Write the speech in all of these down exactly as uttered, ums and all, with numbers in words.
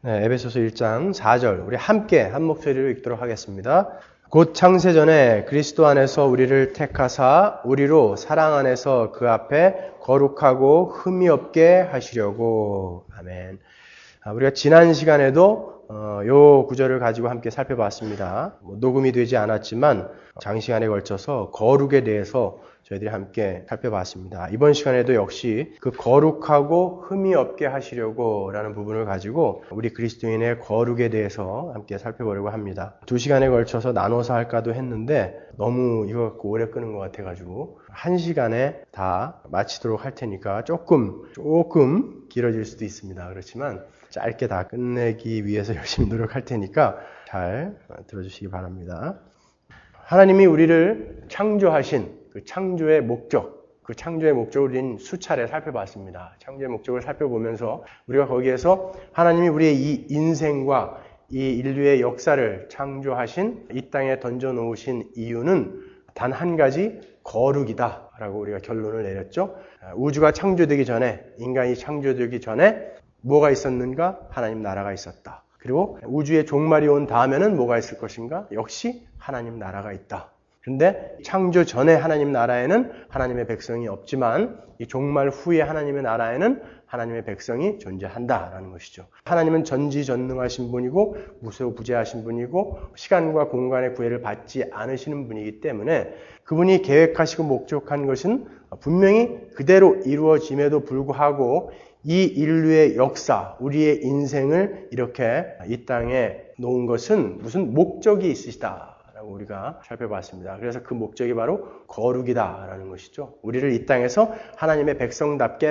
네, 에베소서 일 장 사 절 우리 함께 한 목소리로 읽도록 하겠습니다. 곧 창세전에 그리스도 안에서 우리를 택하사 우리로 사랑 안에서 그 앞에 거룩하고 흠이 없게 하시려고. 아멘. 우리가 지난 시간에도 어, 요 구절을 가지고 함께 살펴봤습니다. 뭐, 녹음이 되지 않았지만 장시간에 걸쳐서 거룩에 대해서 저희들이 함께 살펴봤습니다. 이번 시간에도 역시 그 거룩하고 흠이 없게 하시려고 라는 부분을 가지고 우리 그리스도인의 거룩에 대해서 함께 살펴보려고 합니다. 두 시간에 걸쳐서 나눠서 할까도 했는데 너무 이거 갖고 오래 끄는 것 같아가지고 한 시간에 다 마치도록 할 테니까 조금 조금 길어질 수도 있습니다. 그렇지만 짧게 다 끝내기 위해서 열심히 노력할 테니까 잘 들어주시기 바랍니다. 하나님이 우리를 창조하신 그 창조의 목적, 그 창조의 목적을 우리는 수차례 살펴봤습니다. 창조의 목적을 살펴보면서 우리가 거기에서 하나님이 우리의 이 인생과 이 인류의 역사를 창조하신 이 땅에 던져놓으신 이유는 단 한 가지 거룩이다 라고 우리가 결론을 내렸죠. 우주가 창조되기 전에, 인간이 창조되기 전에 뭐가 있었는가? 하나님 나라가 있었다. 그리고 우주의 종말이 온 다음에는 뭐가 있을 것인가? 역시 하나님 나라가 있다. 그런데 창조 전에 하나님 나라에는 하나님의 백성이 없지만 이 종말 후에 하나님의 나라에는 하나님의 백성이 존재한다라는 것이죠. 하나님은 전지전능하신 분이고 무소부재하신 분이고 시간과 공간의 구애를 받지 않으시는 분이기 때문에 그분이 계획하시고 목적한 것은 분명히 그대로 이루어짐에도 불구하고 이 인류의 역사, 우리의 인생을 이렇게 이 땅에 놓은 것은 무슨 목적이 있으시다. 우리가 살펴봤습니다. 그래서 그 목적이 바로 거룩이다라는 것이죠. 우리를 이 땅에서 하나님의 백성답게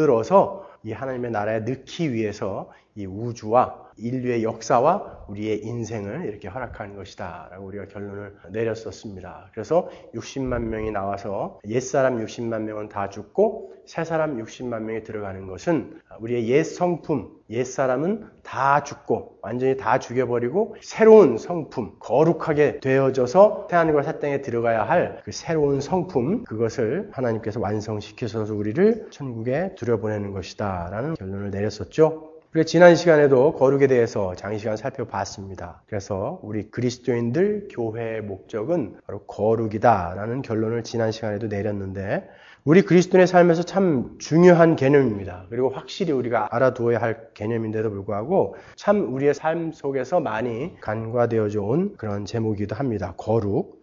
만들어서 이 하나님의 나라에 넣기 위해서 이 우주와 인류의 역사와 우리의 인생을 이렇게 허락하는 것이다 라고 우리가 결론을 내렸었습니다. 그래서 육십만 명이 나와서 옛사람 육십만 명은 다 죽고 새사람 육십만 명이 들어가는 것은 우리의 옛 성품, 옛사람은 다 죽고 완전히 다 죽여버리고 새로운 성품, 거룩하게 되어져서 새하늘과 새 땅에 들어가야 할 그 새로운 성품, 그것을 하나님께서 완성시켜서 우리를 천국에 들여보내는 것이다 라는 결론을 내렸었죠. 그리고 지난 시간에도 거룩에 대해서 장시간 살펴봤습니다. 그래서 우리 그리스도인들 교회의 목적은 바로 거룩이다라는 결론을 지난 시간에도 내렸는데 우리 그리스도인의 삶에서 참 중요한 개념입니다. 그리고 확실히 우리가 알아두어야 할 개념인데도 불구하고 참 우리의 삶 속에서 많이 간과되어져 온 그런 제목이기도 합니다. 거룩.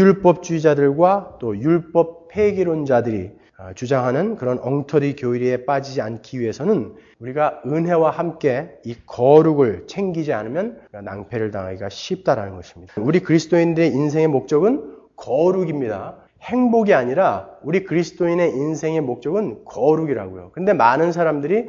무율법주의자들과 또 율법 폐기론자들이 주장하는 그런 엉터리 교리에 빠지지 않기 위해서는 우리가 은혜와 함께 이 거룩을 챙기지 않으면 낭패를 당하기가 쉽다라는 것입니다. 우리 그리스도인들의 인생의 목적은 거룩입니다. 행복이 아니라 우리 그리스도인의 인생의 목적은 거룩이라고요. 근데 많은 사람들이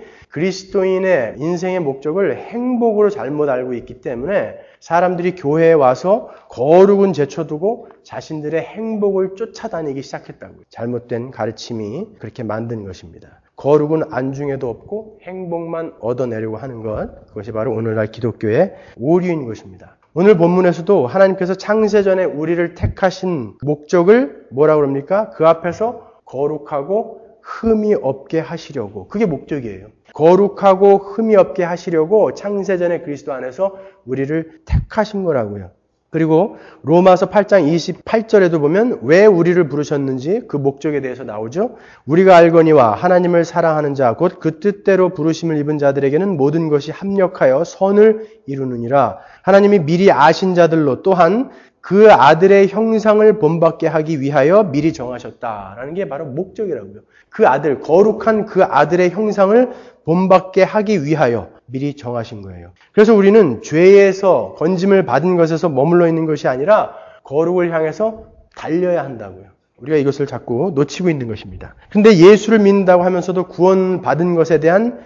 그리스도인의 인생의 목적을 행복으로 잘못 알고 있기 때문에 사람들이 교회에 와서 거룩은 제쳐두고 자신들의 행복을 쫓아다니기 시작했다고요. 잘못된 가르침이 그렇게 만든 것입니다. 거룩은 안중에도 없고 행복만 얻어내려고 하는 것, 그것이 바로 오늘날 기독교의 오류인 것입니다. 오늘 본문에서도 하나님께서 창세전에 우리를 택하신 목적을 뭐라고 그럽니까? 그 앞에서 거룩하고 흠이 없게 하시려고. 그게 목적이에요. 거룩하고 흠이 없게 하시려고 창세전에 그리스도 안에서 우리를 택하신 거라고요. 그리고 로마서 팔 장 이십팔 절에도 보면 왜 우리를 부르셨는지 그 목적에 대해서 나오죠. 우리가 알거니와 하나님을 사랑하는 자 곧 그 뜻대로 부르심을 입은 자들에게는 모든 것이 합력하여 선을 이루느니라. 하나님이 미리 아신 자들로 또한 그 아들의 형상을 본받게 하기 위하여 미리 정하셨다라는 게 바로 목적이라고요. 그 아들, 거룩한 그 아들의 형상을 본받게 하기 위하여 미리 정하신 거예요. 그래서 우리는 죄에서 건짐을 받은 것에서 머물러 있는 것이 아니라 거룩을 향해서 달려야 한다고요. 우리가 이것을 자꾸 놓치고 있는 것입니다. 그런데 예수를 믿는다고 하면서도 구원받은 것에 대한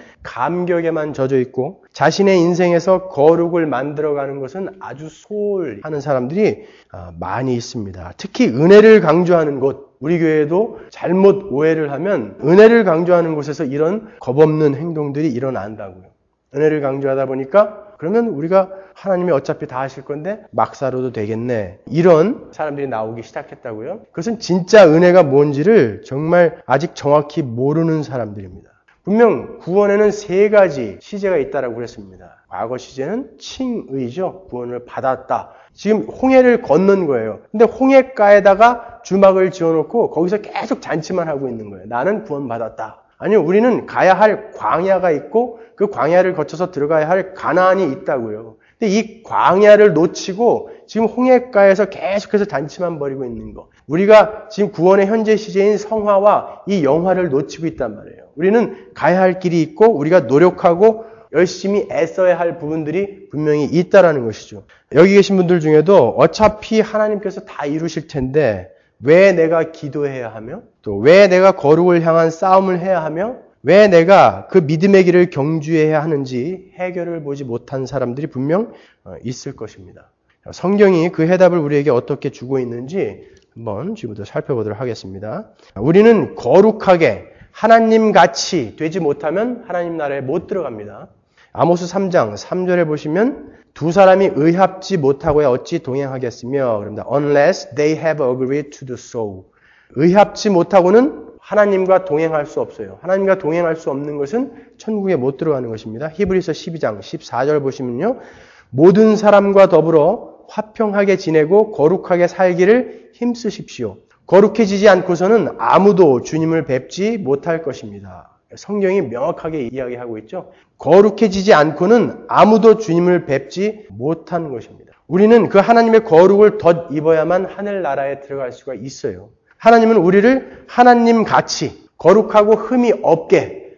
감격에만 젖어 있고 자신의 인생에서 거룩을 만들어가는 것은 아주 소홀히 하는 사람들이 많이 있습니다. 특히 은혜를 강조하는 곳, 우리 교회에도 잘못 오해를 하면 은혜를 강조하는 곳에서 이런 겁없는 행동들이 일어난다고요. 은혜를 강조하다 보니까 그러면 우리가 하나님이 어차피 다 하실 건데 막 살아도 되겠네. 이런 사람들이 나오기 시작했다고요. 그것은 진짜 은혜가 뭔지를 정말 아직 정확히 모르는 사람들입니다. 분명 구원에는 세 가지 시제가 있다라고 그랬습니다. 과거 시제는 칭의죠. 구원을 받았다. 지금 홍해를 건넌 거예요. 근데 홍해가에다가 주막을 지어놓고 거기서 계속 잔치만 하고 있는 거예요. 나는 구원받았다. 아니요, 우리는 가야 할 광야가 있고 그 광야를 거쳐서 들어가야 할 가나안이 있다고요. 근데 이 광야를 놓치고 지금 홍해가에서 계속해서 잔치만 벌이고 있는 거. 우리가 지금 구원의 현재 시제인 성화와 이 영화를 놓치고 있단 말이에요. 우리는 가야 할 길이 있고 우리가 노력하고 열심히 애써야 할 부분들이 분명히 있다라는 것이죠. 여기 계신 분들 중에도 어차피 하나님께서 다 이루실 텐데 왜 내가 기도해야 하며 또 왜 내가 거룩을 향한 싸움을 해야 하며 왜 내가 그 믿음의 길을 경주해야 하는지 해결을 보지 못한 사람들이 분명 있을 것입니다. 성경이 그 해답을 우리에게 어떻게 주고 있는지 한번 지금부터 살펴보도록 하겠습니다. 우리는 거룩하게 하나님같이 되지 못하면 하나님 나라에 못 들어갑니다. 아모스 삼 장 삼 절에 보시면 두 사람이 의합지 못하고야 어찌 동행하겠으며 그럽니다. Unless they have agreed to do so. 의합지 못하고는 하나님과 동행할 수 없어요. 하나님과 동행할 수 없는 것은 천국에 못 들어가는 것입니다. 히브리서 십이 장 십사 절 보시면요. 모든 사람과 더불어 화평하게 지내고 거룩하게 살기를 힘쓰십시오. 거룩해지지 않고서는 아무도 주님을 뵙지 못할 것입니다. 성경이 명확하게 이야기하고 있죠. 거룩해지지 않고는 아무도 주님을 뵙지 못하는 것입니다. 우리는 그 하나님의 거룩을 덧입어야만 하늘나라에 들어갈 수가 있어요. 하나님은 우리를 하나님같이 거룩하고 흠이 없게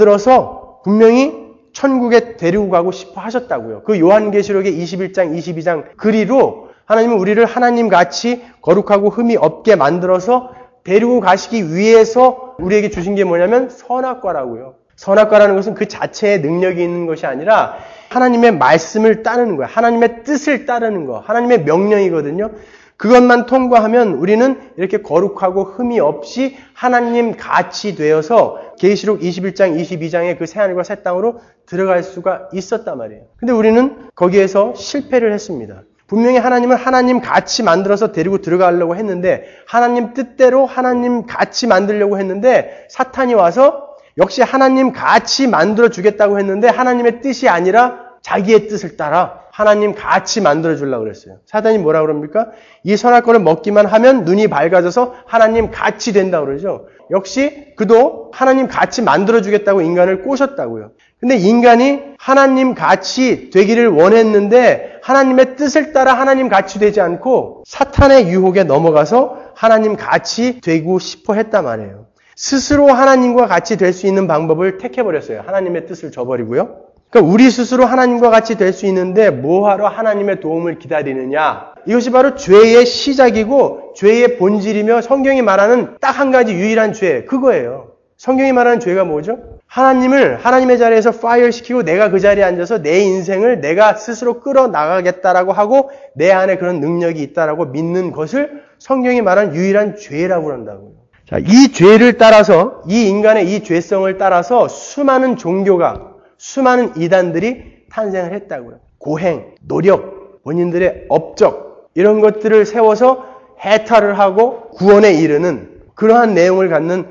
만들어서 분명히 천국에 데리고 가고 싶어 하셨다고요. 그 요한계시록의 이십일 장, 이십이 장 그리로 하나님은 우리를 하나님같이 거룩하고 흠이 없게 만들어서 데리고 가시기 위해서 우리에게 주신 게 뭐냐면 선악과라고요. 선악과라는 것은 그 자체의 능력이 있는 것이 아니라 하나님의 말씀을 따르는 거예요. 하나님의 뜻을 따르는 거. 하나님의 명령이거든요. 그것만 통과하면 우리는 이렇게 거룩하고 흠이 없이 하나님 같이 되어서 계시록 이십일 장, 이십이 장의 그 새하늘과 새 땅으로 들어갈 수가 있었단 말이에요. 근데 우리는 거기에서 실패를 했습니다. 분명히 하나님은 하나님 같이 만들어서 데리고 들어가려고 했는데 하나님 뜻대로 하나님 같이 만들려고 했는데 사탄이 와서 역시 하나님 같이 만들어 주겠다고 했는데 하나님의 뜻이 아니라 자기의 뜻을 따라 하나님 같이 만들어 주려고 그랬어요. 사단이 뭐라 그럽니까? 이 선악과를 먹기만 하면 눈이 밝아져서 하나님 같이 된다고 그러죠. 역시 그도 하나님 같이 만들어 주겠다고 인간을 꼬셨다고요. 근데 인간이 하나님 같이 되기를 원했는데 하나님의 뜻을 따라 하나님 같이 되지 않고 사탄의 유혹에 넘어가서 하나님 같이 되고 싶어 했단 말이에요. 스스로 하나님과 같이 될 수 있는 방법을 택해버렸어요. 하나님의 뜻을 저버리고요. 그러니까 우리 스스로 하나님과 같이 될 수 있는데 뭐하러 하나님의 도움을 기다리느냐. 이것이 바로 죄의 시작이고 죄의 본질이며 성경이 말하는 딱 한 가지 유일한 죄, 그거예요. 성경이 말하는 죄가 뭐죠? 하나님을 하나님의 자리에서 파이어 시키고 내가 그 자리에 앉아서 내 인생을 내가 스스로 끌어나가겠다라고 하고 내 안에 그런 능력이 있다라고 믿는 것을 성경이 말하는 유일한 죄라고 한다고요. 자, 이 죄를 따라서 이 인간의 이 죄성을 따라서 수많은 종교가 수많은 이단들이 탄생을 했다고요. 고행, 노력, 본인들의 업적 이런 것들을 세워서 해탈을 하고 구원에 이르는 그러한 내용을 갖는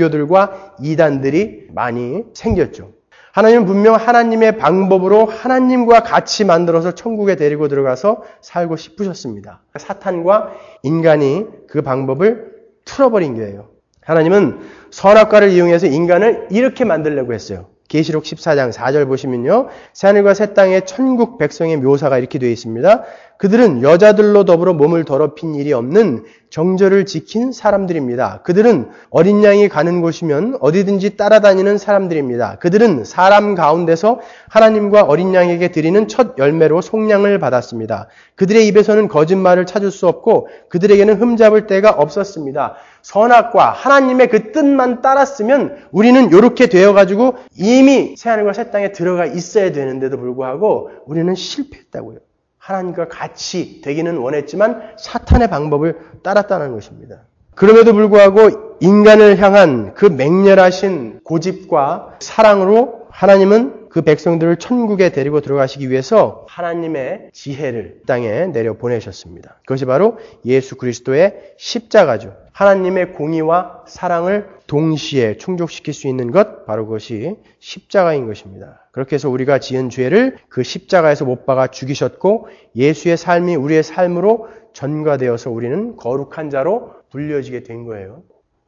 종교들과 이단들이 많이 생겼죠. 하나님은 분명 하나님의 방법으로 하나님과 같이 만들어서 천국에 데리고 들어가서 살고 싶으셨습니다. 사탄과 인간이 그 방법을 틀어버린 거예요. 하나님은 선악과를 이용해서 인간을 이렇게 만들려고 했어요. 계시록 십사 장 사 절 보시면요. 새하늘과 새 땅의 천국 백성의 묘사가 이렇게 되어 있습니다. 그들은 여자들로 더불어 몸을 더럽힌 일이 없는 정절을 지킨 사람들입니다. 그들은 어린 양이 가는 곳이면 어디든지 따라다니는 사람들입니다. 그들은 사람 가운데서 하나님과 어린 양에게 드리는 첫 열매로 속량을 받았습니다. 그들의 입에서는 거짓말을 찾을 수 없고 그들에게는 흠잡을 데가 없었습니다. 선악과 하나님의 그 뜻만 따랐으면 우리는 이렇게 되어가지고 이미 새하늘과 새 땅에 들어가 있어야 되는데도 불구하고 우리는 실패했다고요. 하나님과 같이 되기는 원했지만 사탄의 방법을 따랐다는 것입니다. 그럼에도 불구하고 인간을 향한 그 맹렬하신 고집과 사랑으로 하나님은 그 백성들을 천국에 데리고 들어가시기 위해서 하나님의 지혜를 땅에 내려 보내셨습니다. 그것이 바로 예수 그리스도의 십자가죠. 하나님의 공의와 사랑을 동시에 충족시킬 수 있는 것, 바로 그것이 십자가인 것입니다. 그렇게 해서 우리가 지은 죄를 그 십자가에서 못 박아 죽이셨고 예수의 삶이 우리의 삶으로 전가되어서 우리는 거룩한 자로 불려지게 된 거예요.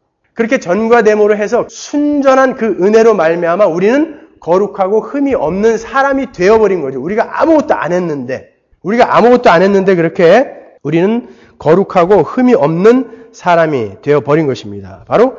그렇게 전가됨으로 해서 순전한 그 은혜로 말미암아 우리는 거룩하고 흠이 없는 사람이 되어버린 거죠. 우리가 아무것도 안 했는데 우리가 아무것도 안 했는데 그렇게 우리는 거룩하고 흠이 없는 사람이 되어버린 것입니다. 바로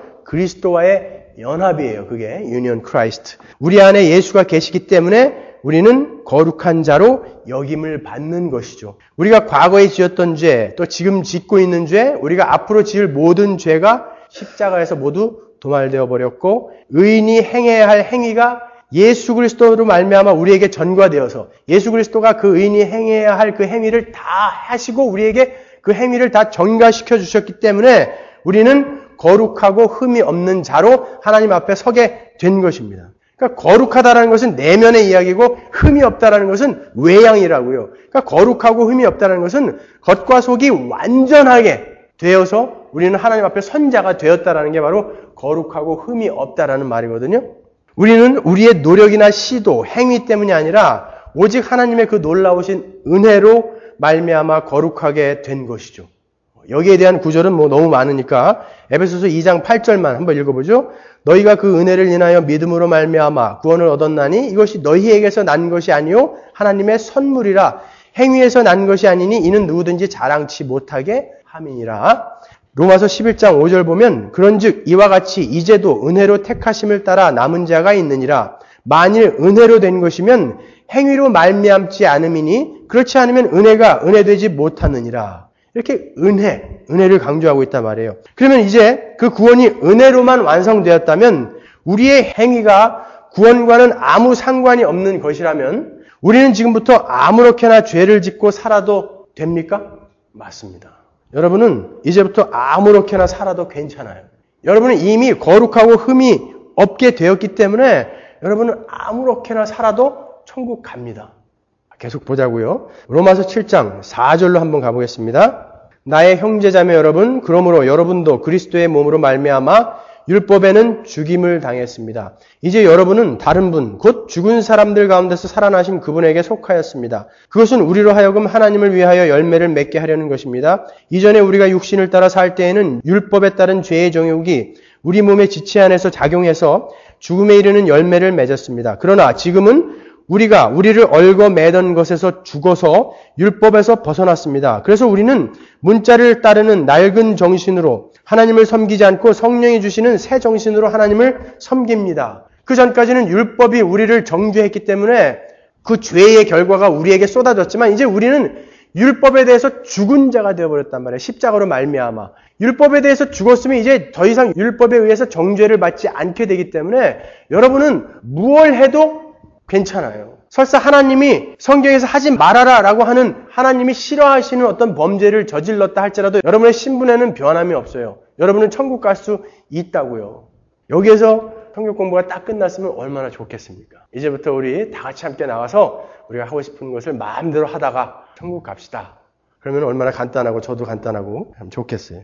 그리스도와의 연합이에요. 그게 유니언 크라이스트. 우리 안에 예수가 계시기 때문에 우리는 거룩한 자로 여김을 받는 것이죠. 우리가 과거에 지었던 죄, 또 지금 짓고 있는 죄, 우리가 앞으로 지을 모든 죄가 십자가에서 모두 도말되어 버렸고 의인이 행해야 할 행위가 예수 그리스도로 말미암아 우리에게 전가되어서 예수 그리스도가 그 의인이 행해야 할 그 행위를 다 하시고 우리에게 그 행위를 다 전가시켜 주셨기 때문에 우리는 거룩하고 흠이 없는 자로 하나님 앞에 서게 된 것입니다. 그러니까 거룩하다라는 것은 내면의 이야기고 흠이 없다라는 것은 외양이라고요. 그러니까 거룩하고 흠이 없다라는 것은 겉과 속이 완전하게 되어서 우리는 하나님 앞에 선자가 되었다라는 게 바로 거룩하고 흠이 없다라는 말이거든요. 우리는 우리의 노력이나 시도, 행위 때문이 아니라 오직 하나님의 그 놀라우신 은혜로 말미암아 거룩하게 된 것이죠. 여기에 대한 구절은 뭐 너무 많으니까 에베소서 이 장 팔 절만 한번 읽어보죠. 너희가 그 은혜를 인하여 믿음으로 말미암아 구원을 얻었나니 이것이 너희에게서 난 것이 아니요 하나님의 선물이라. 행위에서 난 것이 아니니 이는 누구든지 자랑치 못하게 함이니라. 로마서 십일 장 오 절 보면 그런즉 이와 같이 이제도 은혜로 택하심을 따라 남은 자가 있느니라. 만일 은혜로 된 것이면 행위로 말미암지 않음이니 그렇지 않으면 은혜가 은혜되지 못하느니라. 이렇게 은혜, 은혜를 강조하고 있단 말이에요. 그러면 이제 그 구원이 은혜로만 완성되었다면 우리의 행위가 구원과는 아무 상관이 없는 것이라면 우리는 지금부터 아무렇게나 죄를 짓고 살아도 됩니까? 맞습니다. 여러분은 이제부터 아무렇게나 살아도 괜찮아요. 여러분은 이미 거룩하고 흠이 없게 되었기 때문에 여러분은 아무렇게나 살아도 천국 갑니다. 계속 보자고요. 로마서 칠 장 사 절로 한번 가보겠습니다. 나의 형제자매 여러분, 그러므로 여러분도 그리스도의 몸으로 말미암아 율법에는 죽임을 당했습니다. 이제 여러분은 다른 분, 곧 죽은 사람들 가운데서 살아나신 그분에게 속하였습니다. 그것은 우리로 하여금 하나님을 위하여 열매를 맺게 하려는 것입니다. 이전에 우리가 육신을 따라 살 때에는 율법에 따른 죄의 정욕이 우리 몸의 지체 안에서 작용해서 죽음에 이르는 열매를 맺었습니다. 그러나 지금은 우리가 우리를 얽어매던 것에서 죽어서 율법에서 벗어났습니다. 그래서 우리는 문자를 따르는 낡은 정신으로 하나님을 섬기지 않고 성령이 주시는 새 정신으로 하나님을 섬깁니다. 그 전까지는 율법이 우리를 정죄했기 때문에 그 죄의 결과가 우리에게 쏟아졌지만 이제 우리는 율법에 대해서 죽은 자가 되어버렸단 말이에요. 십자가로 말미암아. 율법에 대해서 죽었으면 이제 더 이상 율법에 의해서 정죄를 받지 않게 되기 때문에 여러분은 무엇을 해도 괜찮아요. 설사 하나님이 성경에서 하지 말아라 라고 하는 하나님이 싫어하시는 어떤 범죄를 저질렀다 할지라도 여러분의 신분에는 변함이 없어요. 여러분은 천국 갈 수 있다고요. 여기에서 성경 공부가 딱 끝났으면 얼마나 좋겠습니까? 이제부터 우리 다 같이 함께 나와서 우리가 하고 싶은 것을 마음대로 하다가 천국 갑시다. 그러면 얼마나 간단하고 저도 간단하고 참 좋겠어요.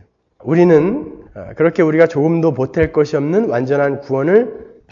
우리는 그렇게 우리가 조금도 보탤 것이 없는 완전한 구원을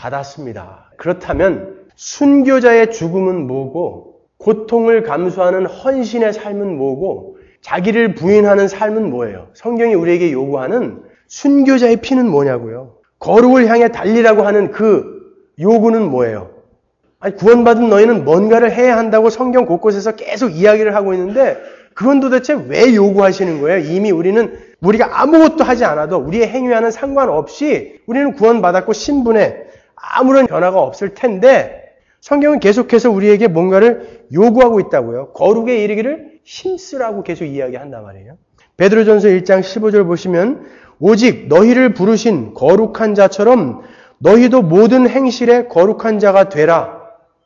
받았습니다. 그렇다면 순교자의 죽음은 뭐고 고통을 감수하는 헌신의 삶은 뭐고 자기를 부인하는 삶은 뭐예요? 성경이 우리에게 요구하는 순교자의 피는 뭐냐고요? 거룩을 향해 달리라고 하는 그 요구는 뭐예요? 아니, 구원받은 너희는 뭔가를 해야 한다고 성경 곳곳에서 계속 이야기를 하고 있는데 그건 도대체 왜 요구하시는 거예요? 이미 우리는 우리가 아무것도 하지 않아도 우리의 행위와는 상관없이 우리는 구원받았고 신분에 아무런 변화가 없을 텐데 성경은 계속해서 우리에게 뭔가를 요구하고 있다고요. 거룩에 이르기를 힘쓰라고 계속 이야기한단 말이에요. 베드로전서 일 장 십오 절 보시면 오직 너희를 부르신 거룩한 자처럼 너희도 모든 행실에 거룩한 자가 되라.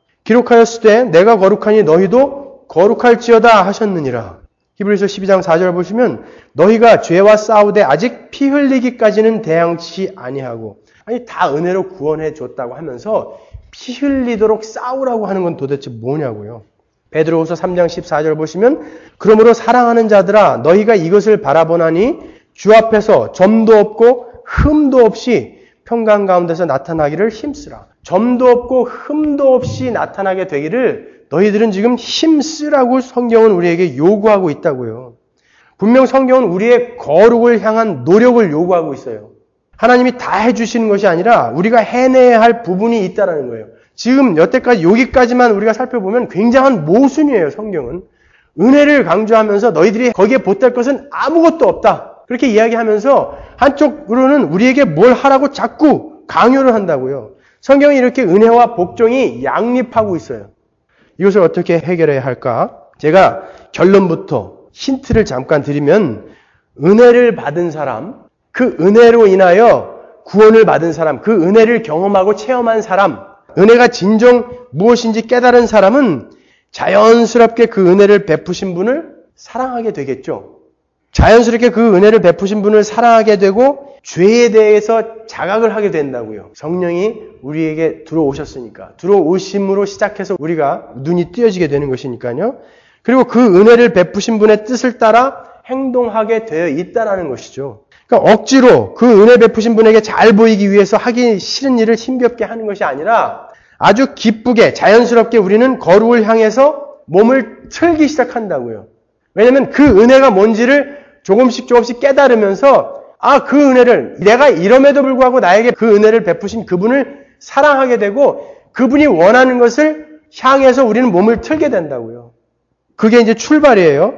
기록하였으되 내가 거룩하니 너희도 거룩할지어다 하셨느니라. 히브리서 십이 장 사 절 보시면 너희가 죄와 싸우되 아직 피 흘리기까지는 대항치 아니하고 아니 다 은혜로 구원해 줬다고 하면서 피 흘리도록 싸우라고 하는 건 도대체 뭐냐고요. 베드로후서 삼 장 십사 절 보시면 그러므로 사랑하는 자들아 너희가 이것을 바라보나니 주 앞에서 점도 없고 흠도 없이 평강 가운데서 나타나기를 힘쓰라. 점도 없고 흠도 없이 나타나게 되기를 너희들은 지금 힘쓰라고 성경은 우리에게 요구하고 있다고요. 분명 성경은 우리의 거룩을 향한 노력을 요구하고 있어요. 하나님이 다 해주시는 것이 아니라 우리가 해내야 할 부분이 있다는 거예요. 지금 여태까지 여기까지만 우리가 살펴보면 굉장한 모순이에요. 성경은. 은혜를 강조하면서 너희들이 거기에 보탤 것은 아무것도 없다. 그렇게 이야기하면서 한쪽으로는 우리에게 뭘 하라고 자꾸 강요를 한다고요. 성경이 이렇게 은혜와 복종이 양립하고 있어요. 이것을 어떻게 해결해야 할까? 제가 결론부터 힌트를 잠깐 드리면 은혜를 받은 사람, 그 은혜로 인하여 구원을 받은 사람, 그 은혜를 경험하고 체험한 사람, 은혜가 진정 무엇인지 깨달은 사람은 자연스럽게 그 은혜를 베푸신 분을 사랑하게 되겠죠. 자연스럽게 그 은혜를 베푸신 분을 사랑하게 되고 죄에 대해서 자각을 하게 된다고요. 성령이 우리에게 들어오셨으니까. 들어오심으로 시작해서 우리가 눈이 띄어지게 되는 것이니까요. 그리고 그 은혜를 베푸신 분의 뜻을 따라 행동하게 되어 있다는 것이죠. 그러니까 억지로 그 은혜 베푸신 분에게 잘 보이기 위해서 하기 싫은 일을 힘겹게 하는 것이 아니라 아주 기쁘게 자연스럽게 우리는 거룩을 향해서 몸을 틀기 시작한다고요. 왜냐하면 그 은혜가 뭔지를 조금씩 조금씩 깨달으면서 아, 그 은혜를 내가 이럼에도 불구하고 나에게 그 은혜를 베푸신 그분을 사랑하게 되고 그분이 원하는 것을 향해서 우리는 몸을 틀게 된다고요. 그게 이제 출발이에요.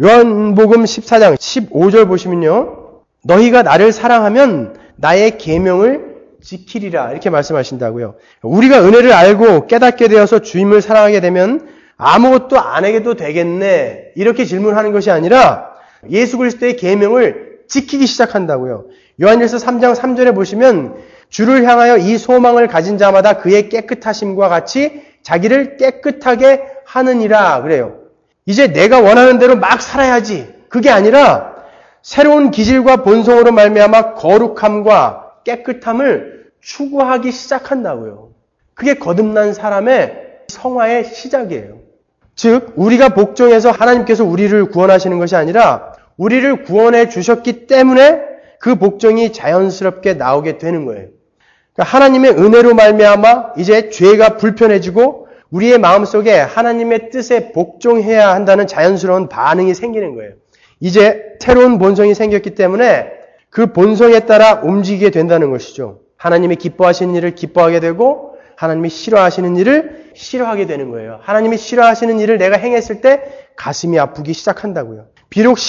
요한복음 십사 장 십오 절 보시면요. 너희가 나를 사랑하면 나의 계명을 지키리라 이렇게 말씀하신다고요. 우리가 은혜를 알고 깨닫게 되어서 주님을 사랑하게 되면 아무것도 안 해도 되겠네 이렇게 질문하는 것이 아니라 예수 그리스도의 계명을 지키기 시작한다고요. 요한일서 삼 장 삼 절에 보시면 주를 향하여 이 소망을 가진 자마다 그의 깨끗하심과 같이 자기를 깨끗하게 하느니라 그래요. 이제 내가 원하는 대로 막 살아야지. 그게 아니라 새로운 기질과 본성으로 말미암아 거룩함과 깨끗함을 추구하기 시작한다고요. 그게 거듭난 사람의 성화의 시작이에요. 즉 우리가 복종해서 하나님께서 우리를 구원하시는 것이 아니라 우리를 구원해 주셨기 때문에 그 복종이 자연스럽게 나오게 되는 거예요. 그러니까 하나님의 은혜로 말미암아 이제 죄가 불편해지고 우리의 마음속에 하나님의 뜻에 복종해야 한다는 자연스러운 반응이 생기는 거예요. 이제 새로운 본성이 생겼기 때문에 그 본성에 따라 움직이게 된다는 것이죠. 하나님이 기뻐하시는 일을 기뻐하게 되고 하나님이 싫어하시는 일을 싫어하게 되는 거예요. 하나님이 싫어하시는 일을 내가 행했을 때 가슴이 아프기 시작한다고요. 비록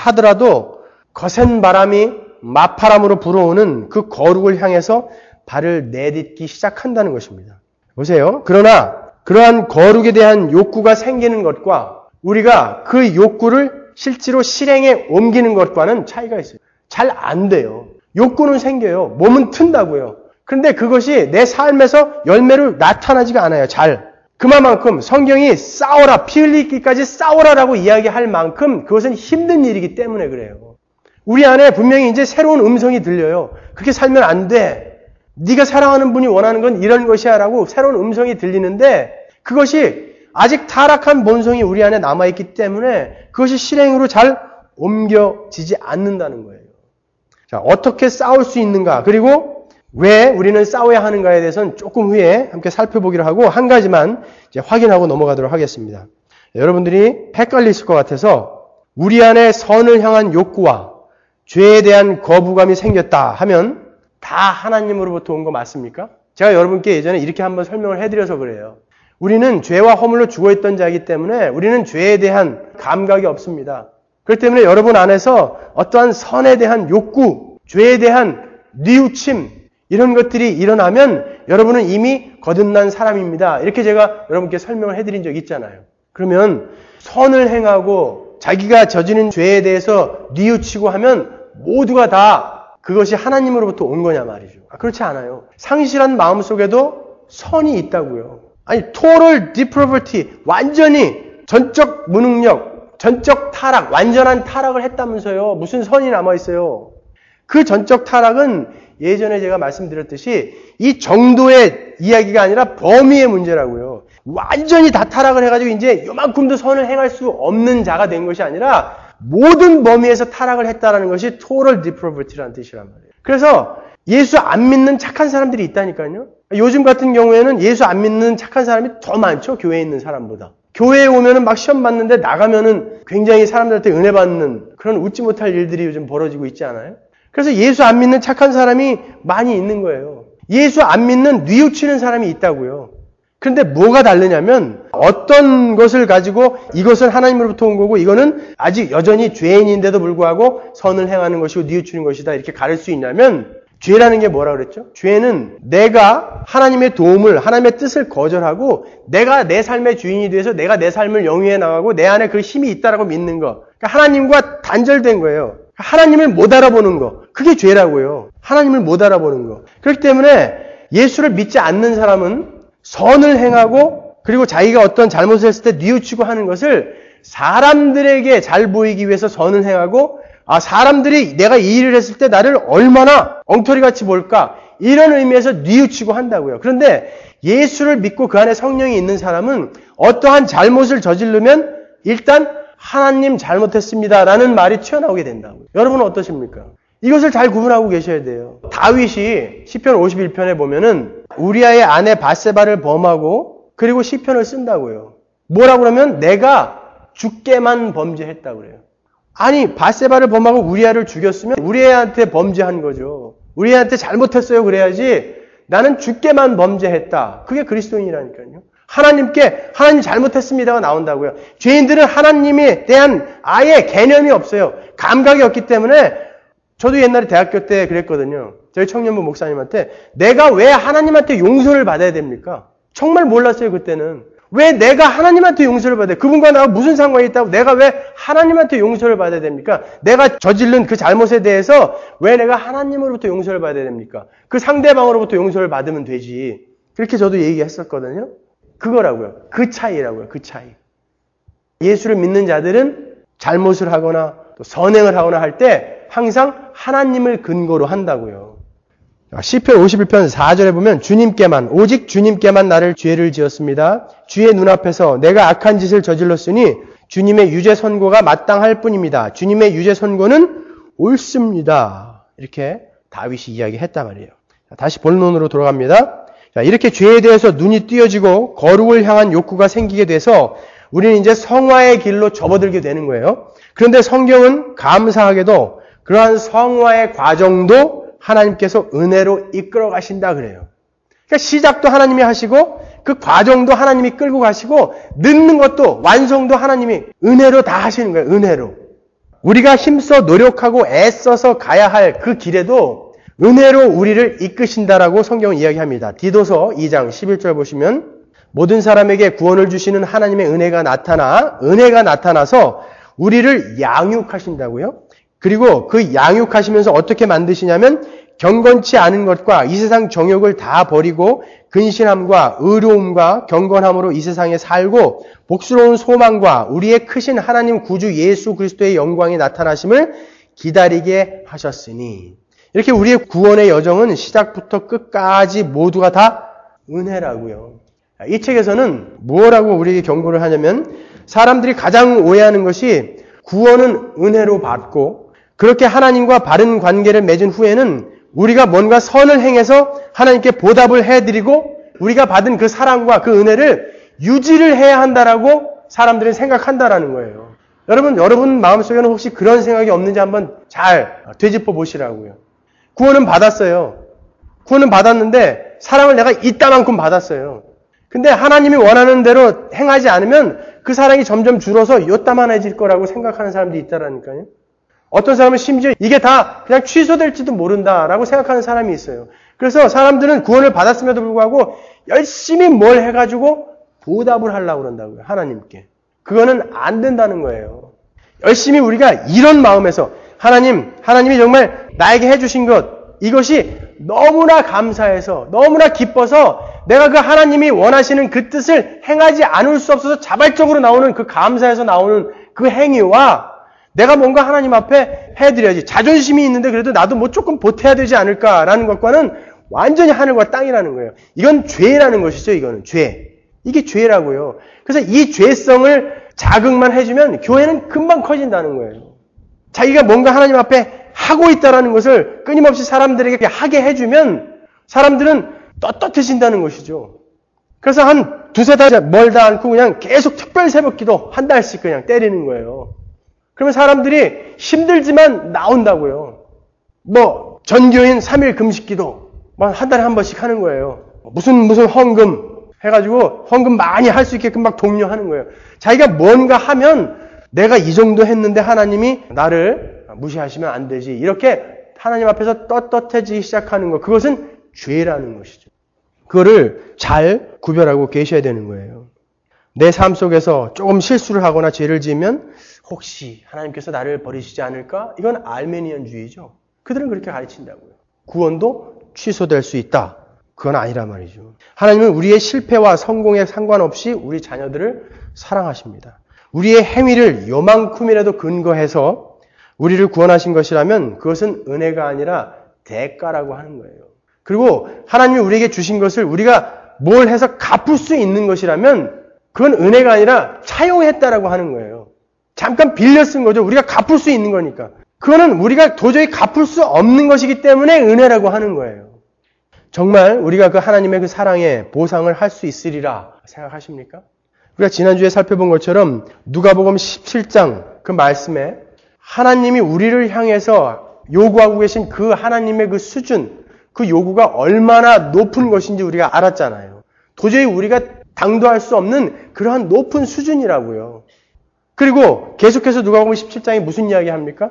실패하더라도 거센 바람이 마파람으로 불어오는 그 거룩을 향해서 발을 내딛기 시작한다는 것입니다. 보세요. 그러나 그러한 거룩에 대한 욕구가 생기는 것과 우리가 그 욕구를 실제로 실행에 옮기는 것과는 차이가 있어요. 잘 안 돼요. 욕구는 생겨요. 몸은 튼다고요. 그런데 그것이 내 삶에서 열매로 나타나지가 않아요. 잘. 그만큼 성경이 싸워라, 피 흘리기까지 싸워라라고 이야기할 만큼 그것은 힘든 일이기 때문에 그래요. 우리 안에 분명히 이제 새로운 음성이 들려요. 그렇게 살면 안 돼. 네가 사랑하는 분이 원하는 건 이런 것이야 라고 새로운 음성이 들리는데 그것이 아직 타락한 본성이 우리 안에 남아있기 때문에 그것이 실행으로 잘 옮겨지지 않는다는 거예요. 자, 어떻게 싸울 수 있는가? 그리고 왜 우리는 싸워야 하는가에 대해서는 조금 후에 함께 살펴보기로 하고 한 가지만 이제 확인하고 넘어가도록 하겠습니다. 여러분들이 헷갈리실 것 같아서 우리 안에 선을 향한 욕구와 죄에 대한 거부감이 생겼다 하면 다 하나님으로부터 온 거 맞습니까? 제가 여러분께 예전에 이렇게 한번 설명을 해드려서 그래요. 우리는 죄와 허물로 죽어있던 자이기 때문에 우리는 죄에 대한 감각이 없습니다. 그렇기 때문에 여러분 안에서 어떠한 선에 대한 욕구, 죄에 대한 뉘우침 이런 것들이 일어나면 여러분은 이미 거듭난 사람입니다. 이렇게 제가 여러분께 설명을 해드린 적이 있잖아요. 그러면 선을 행하고 자기가 저지른 죄에 대해서 뉘우치고 하면 모두가 다 그것이 하나님으로부터 온 거냐 말이죠. 아, 그렇지 않아요. 상실한 마음속에도 선이 있다고요. 아니 total depravity, 완전히 전적 무능력, 전적 타락, 완전한 타락을 했다면서요. 무슨 선이 남아있어요. 그 전적 타락은 예전에 제가 말씀드렸듯이 이 정도의 이야기가 아니라 범위의 문제라고요. 완전히 다 타락을 해가지고 이제 요만큼도 선을 행할 수 없는 자가 된 것이 아니라 모든 범위에서 타락을 했다라는 것이 total depravity라는 뜻이란 말이에요. 그래서 예수 안 믿는 착한 사람들이 있다니까요. 요즘 같은 경우에는 예수 안 믿는 착한 사람이 더 많죠. 교회에 있는 사람보다. 교회에 오면은 막 시험 봤는데 나가면은 굉장히 사람들한테 은혜 받는 그런 웃지 못할 일들이 요즘 벌어지고 있지 않아요? 그래서 예수 안 믿는 착한 사람이 많이 있는 거예요. 예수 안 믿는 뉘우치는 사람이 있다고요. 그런데 뭐가 다르냐면 어떤 것을 가지고 이것은 하나님으로부터 온 거고 이거는 아직 여전히 죄인인데도 불구하고 선을 행하는 것이고 뉘우치는 것이다 이렇게 가릴 수 있냐면 죄라는 게 뭐라 그랬죠? 죄는 내가 하나님의 도움을, 하나님의 뜻을 거절하고 내가 내 삶의 주인이 돼서 내가 내 삶을 영위해 나가고 내 안에 그 힘이 있다라고 믿는 거. 그러니까 하나님과 단절된 거예요. 하나님을 못 알아보는 거. 그게 죄라고요. 하나님을 못 알아보는 거. 그렇기 때문에 예수를 믿지 않는 사람은 선을 행하고 그리고 자기가 어떤 잘못을 했을 때 뉘우치고 하는 것을 사람들에게 잘 보이기 위해서 선을 행하고 아, 사람들이 내가 이 일을 했을 때 나를 얼마나 엉터리같이 볼까? 이런 의미에서 뉘우치고 한다고요. 그런데 예수를 믿고 그 안에 성령이 있는 사람은 어떠한 잘못을 저지르면 일단 하나님 잘못했습니다라는 말이 튀어나오게 된다고요. 여러분은 어떠십니까? 이것을 잘 구분하고 계셔야 돼요. 다윗이 시편 오십일 편에 보면은 우리아의 아내 밧세바를 범하고 그리고 시편을 쓴다고요. 뭐라고 그러면 내가 주께만 범죄했다고 그래요. 아니 밧세바를 범하고 우리아를 죽였으면 우리아한테 범죄한 거죠. 우리아한테 잘못했어요 그래야지 나는 주께만 범죄했다. 그게 그리스도인이라니까요. 하나님께 하나님 잘못했습니다가 나온다고요. 죄인들은 하나님에 대한 아예 개념이 없어요. 감각이 없기 때문에 저도 옛날에 대학교 때 그랬거든요. 저희 청년부 목사님한테 내가 왜 하나님한테 용서를 받아야 됩니까? 정말 몰랐어요 그때는. 왜 내가 하나님한테 용서를 받아야 돼? 그분과 나가 무슨 상관이 있다고 내가 왜 하나님한테 용서를 받아야 됩니까? 내가 저지른 그 잘못에 대해서 왜 내가 하나님으로부터 용서를 받아야 됩니까? 그 상대방으로부터 용서를 받으면 되지. 그렇게 저도 얘기했었거든요. 그거라고요. 그 차이라고요. 그 차이. 예수를 믿는 자들은 잘못을 하거나 또 선행을 하거나 할 때 항상 하나님을 근거로 한다고요. 시편 오십일 편 사 절에 보면 주님께만 오직 주님께만 나를 죄를 지었습니다. 주의 눈앞에서 내가 악한 짓을 저질렀으니 주님의 유죄 선고가 마땅할 뿐입니다. 주님의 유죄 선고는 옳습니다. 이렇게 다윗이 이야기했단 말이에요. 다시 본론으로 돌아갑니다. 자, 이렇게 죄에 대해서 눈이 띄어지고 거룩을 향한 욕구가 생기게 돼서 우리는 이제 성화의 길로 접어들게 되는 거예요. 그런데 성경은 감사하게도 그러한 성화의 과정도 하나님께서 은혜로 이끌어 가신다 그래요. 그러니까 시작도 하나님이 하시고 그 과정도 하나님이 끌고 가시고 늦는 것도 완성도 하나님이 은혜로 다 하시는 거예요. 은혜로. 우리가 힘써 노력하고 애써서 가야 할 그 길에도 은혜로 우리를 이끄신다라고 성경은 이야기합니다. 디도서 이 장 십일 절 보시면 모든 사람에게 구원을 주시는 하나님의 은혜가 나타나 은혜가 나타나서 우리를 양육하신다고요. 그리고 그 양육하시면서 어떻게 만드시냐면 경건치 않은 것과 이 세상 정욕을 다 버리고 근신함과 의로움과 경건함으로 이 세상에 살고 복스러운 소망과 우리의 크신 하나님 구주 예수 그리스도의 영광이 나타나심을 기다리게 하셨으니 이렇게 우리의 구원의 여정은 시작부터 끝까지 모두가 다 은혜라고요. 이 책에서는 뭐라고 우리에게 경고를 하냐면 사람들이 가장 오해하는 것이 구원은 은혜로 받고 그렇게 하나님과 바른 관계를 맺은 후에는 우리가 뭔가 선을 행해서 하나님께 보답을 해드리고 우리가 받은 그 사랑과 그 은혜를 유지를 해야 한다라고 사람들이 생각한다라는 거예요. 여러분, 여러분 마음속에는 혹시 그런 생각이 없는지 한번 잘 되짚어 보시라고요. 구원은 받았어요. 구원은 받았는데 사랑을 내가 이따만큼 받았어요. 근데 하나님이 원하는 대로 행하지 않으면 그 사랑이 점점 줄어서 요따만해질 거라고 생각하는 사람들이 있다라니까요. 어떤 사람은 심지어 이게 다 그냥 취소될지도 모른다라고 생각하는 사람이 있어요. 그래서 사람들은 구원을 받았음에도 불구하고 열심히 뭘 해가지고 보답을 하려고 그런다고요. 하나님께. 그거는 안 된다는 거예요. 열심히 우리가 이런 마음에서 하나님, 하나님이 정말 나에게 해주신 것 이것이 너무나 감사해서 너무나 기뻐서 내가 그 하나님이 원하시는 그 뜻을 행하지 않을 수 없어서 자발적으로 나오는 그 감사에서 나오는 그 행위와 내가 뭔가 하나님 앞에 해드려야지. 자존심이 있는데 그래도 나도 뭐 조금 보태야 되지 않을까라는 것과는 완전히 하늘과 땅이라는 거예요. 이건 죄라는 것이죠. 이거는 죄. 이게 죄라고요. 그래서 이 죄성을 자극만 해주면 교회는 금방 커진다는 거예요. 자기가 뭔가 하나님 앞에 하고 있다는 것을 끊임없이 사람들에게 하게 해주면 사람들은 떳떳해진다는 것이죠. 그래서 한 두세 달 멀다 않고 그냥 계속 특별 새벽기도 한 달씩 그냥 때리는 거예요. 그러면 사람들이 힘들지만 나온다고요. 뭐 전교인 삼 일 금식기도 한 달에 한 번씩 하는 거예요. 무슨 무슨 헌금 해가지고 헌금 많이 할 수 있게끔 막 독려하는 거예요. 자기가 뭔가 하면 내가 이 정도 했는데 하나님이 나를 무시하시면 안 되지. 이렇게 하나님 앞에서 떳떳해지기 시작하는 것. 그것은 죄라는 것이죠. 그거를 잘 구별하고 계셔야 되는 거예요. 내 삶 속에서 조금 실수를 하거나 죄를 지으면 혹시 하나님께서 나를 버리시지 않을까? 이건 알메니언주의죠. 그들은 그렇게 가르친다고요. 구원도 취소될 수 있다. 그건 아니란 말이죠. 하나님은 우리의 실패와 성공에 상관없이 우리 자녀들을 사랑하십니다. 우리의 행위를 요만큼이라도 근거해서 우리를 구원하신 것이라면 그것은 은혜가 아니라 대가라고 하는 거예요. 그리고 하나님이 우리에게 주신 것을 우리가 뭘 해서 갚을 수 있는 것이라면 그건 은혜가 아니라 차용했다라고 하는 거예요. 잠깐 빌려 쓴 거죠. 우리가 갚을 수 있는 거니까. 그거는 우리가 도저히 갚을 수 없는 것이기 때문에 은혜라고 하는 거예요. 정말 우리가 그 하나님의 그 사랑에 보상을 할 수 있으리라 생각하십니까? 우리가 지난주에 살펴본 것처럼 누가복음 십칠 장 그 말씀에 하나님이 우리를 향해서 요구하고 계신 그 하나님의 그 수준, 그 요구가 얼마나 높은 것인지 우리가 알았잖아요. 도저히 우리가 당도할 수 없는 그러한 높은 수준이라고요. 그리고 계속해서 누가복음 십칠 장이 무슨 이야기 합니까?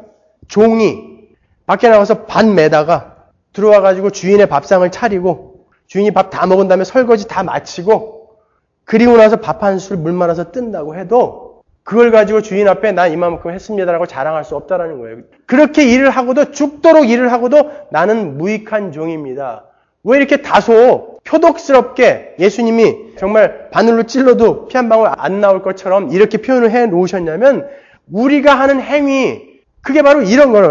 종이 밖에 나가서 밭 매다가 들어와가지고 주인의 밥상을 차리고 주인이 밥 다 먹은 다음에 설거지 다 마치고 그리고 나서 밥 한 술 물 말아서 뜬다고 해도 그걸 가지고 주인 앞에 나 이만큼 했습니다라고 자랑할 수 없다라는 거예요. 그렇게 일을 하고도 죽도록 일을 하고도 나는 무익한 종입니다. 왜 이렇게 다소 표독스럽게 예수님이 정말 바늘로 찔러도 피 한 방울 안 나올 것처럼 이렇게 표현을 해 놓으셨냐면 우리가 하는 행위 그게 바로 이런 거예요.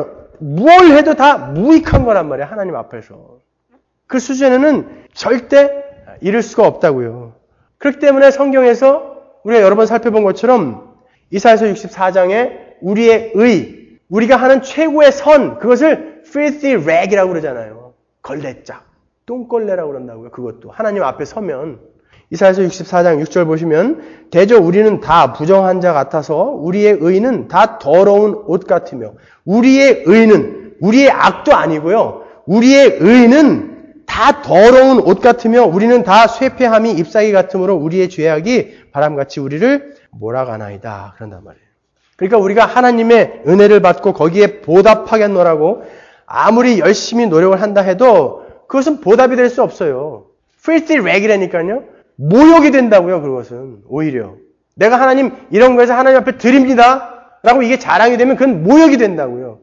뭘 해도 다 무익한 거란 말이에요. 하나님 앞에서. 그 수준에는 절대 이룰 수가 없다고요. 그렇기 때문에 성경에서 우리가 여러 번 살펴본 것처럼 이사야서 육십사 장에 우리의 의, 우리가 하는 최고의 선, 그것을 filthy rag이라고 그러잖아요. 걸레짝, 똥걸레라고 그런다고요. 그것도 하나님 앞에 서면 이사야서 육십사 장 육 절 보시면 대저 우리는 다 부정한 자 같아서 우리의 의는 다 더러운 옷 같으며 우리의 의는 우리의 악도 아니고요. 우리의 의는 다 더러운 옷 같으며 우리는 다 쇠폐함이 잎사귀 같으므로 우리의 죄악이 바람같이 우리를 몰아가나이다. 그런단 말이에요. 그러니까 우리가 하나님의 은혜를 받고 거기에 보답하겠노라고 아무리 열심히 노력을 한다 해도 그것은 보답이 될 수 없어요. filthy rag이라니까요. 모욕이 된다고요. 그것은 오히려 내가 하나님 이런 거에서 하나님 앞에 드립니다 라고 이게 자랑이 되면 그건 모욕이 된다고요.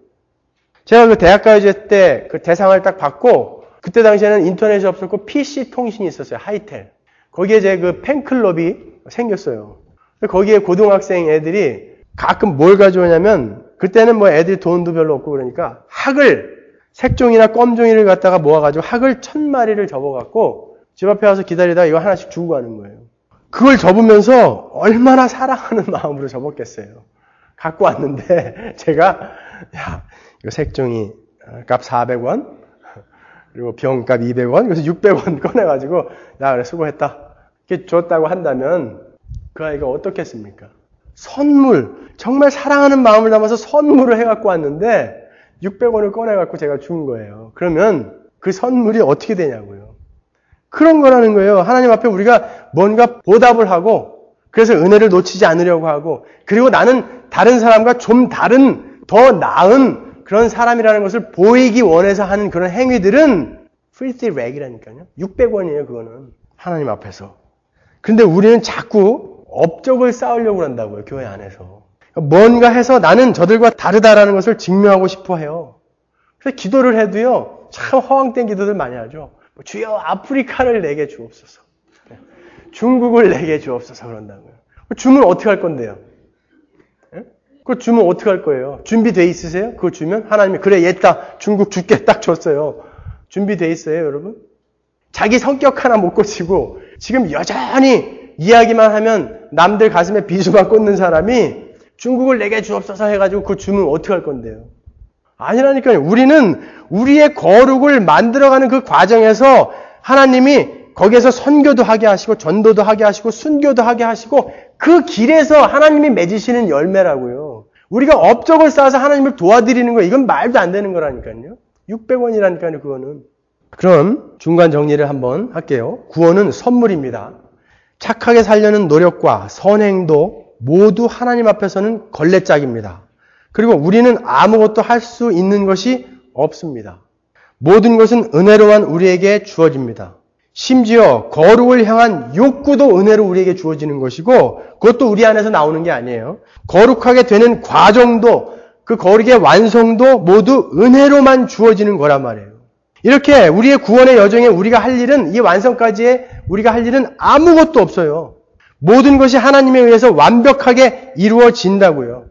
제가 그 대학가요제 때 그 대상을 딱 받고 그때 당시에는 인터넷이 없었고 피씨 통신이 있었어요. 하이텔. 거기에 제 그 팬클럽이 생겼어요. 거기에 고등학생 애들이 가끔 뭘 가져오냐면 그때는 뭐 애들이 돈도 별로 없고 그러니까 학을 색종이나 껌종이를 갖다가 모아가지고 학을 천 마리를 접어갖고 집 앞에 와서 기다리다가 이거 하나씩 주고 가는 거예요. 그걸 접으면서 얼마나 사랑하는 마음으로 접었겠어요. 갖고 왔는데 제가 야 이거 색종이 값 사백 원 그리고 병값 이백 원 그래서 육백 원 꺼내가지고 나 그래 수고했다 이렇게 줬다고 한다면 그 아이가 어떻겠습니까? 선물 정말 사랑하는 마음을 담아서 선물을 해갖고 왔는데 육백 원을 꺼내갖고 제가 준 거예요. 그러면 그 선물이 어떻게 되냐고요. 그런 거라는 거예요. 하나님 앞에 우리가 뭔가 보답을 하고 그래서 은혜를 놓치지 않으려고 하고 그리고 나는 다른 사람과 좀 다른 더 나은 그런 사람이라는 것을 보이기 원해서 하는 그런 행위들은 filthy rag이라니까요. 육백 원이에요. 그거는 하나님 앞에서. 근데 우리는 자꾸 업적을 쌓으려고 한다고요. 교회 안에서. 뭔가 해서 나는 저들과 다르다라는 것을 증명하고 싶어 해요. 그래서 기도를 해도요. 참 허황된 기도들 많이 하죠. 주여 아프리카를 내게 주옵소서. 중국을 내게 주옵소서 그런다고요. 주면 어떻게 할 건데요? 예? 그거 주면 어떻게 할 거예요? 준비돼 있으세요? 그거 주면 하나님이 그래 얘다 중국 줄게 딱 줬어요. 준비돼 있어요 여러분? 자기 성격 하나 못 고치고 지금 여전히 이야기만 하면 남들 가슴에 비수만 꽂는 사람이 중국을 내게 주옵소서 해가지고 그거 주면 어떡할 건데요? 아니라니까요. 우리는 우리의 거룩을 만들어가는 그 과정에서 하나님이 거기에서 선교도 하게 하시고 전도도 하게 하시고 순교도 하게 하시고 그 길에서 하나님이 맺으시는 열매라고요. 우리가 업적을 쌓아서 하나님을 도와드리는 거 이건 말도 안 되는 거라니까요. 육백 원이라니까요. 그거는. 그럼 중간 정리를 한번 할게요. 구원은 선물입니다. 착하게 살려는 노력과 선행도 모두 하나님 앞에서는 걸레짝입니다. 그리고 우리는 아무것도 할 수 있는 것이 없습니다. 모든 것은 은혜로만 우리에게 주어집니다. 심지어 거룩을 향한 욕구도 은혜로 우리에게 주어지는 것이고 그것도 우리 안에서 나오는 게 아니에요. 거룩하게 되는 과정도 그 거룩의 완성도 모두 은혜로만 주어지는 거란 말이에요. 이렇게 우리의 구원의 여정에 우리가 할 일은 이 완성까지의 우리가 할 일은 아무것도 없어요. 모든 것이 하나님에 의해서 완벽하게 이루어진다고요.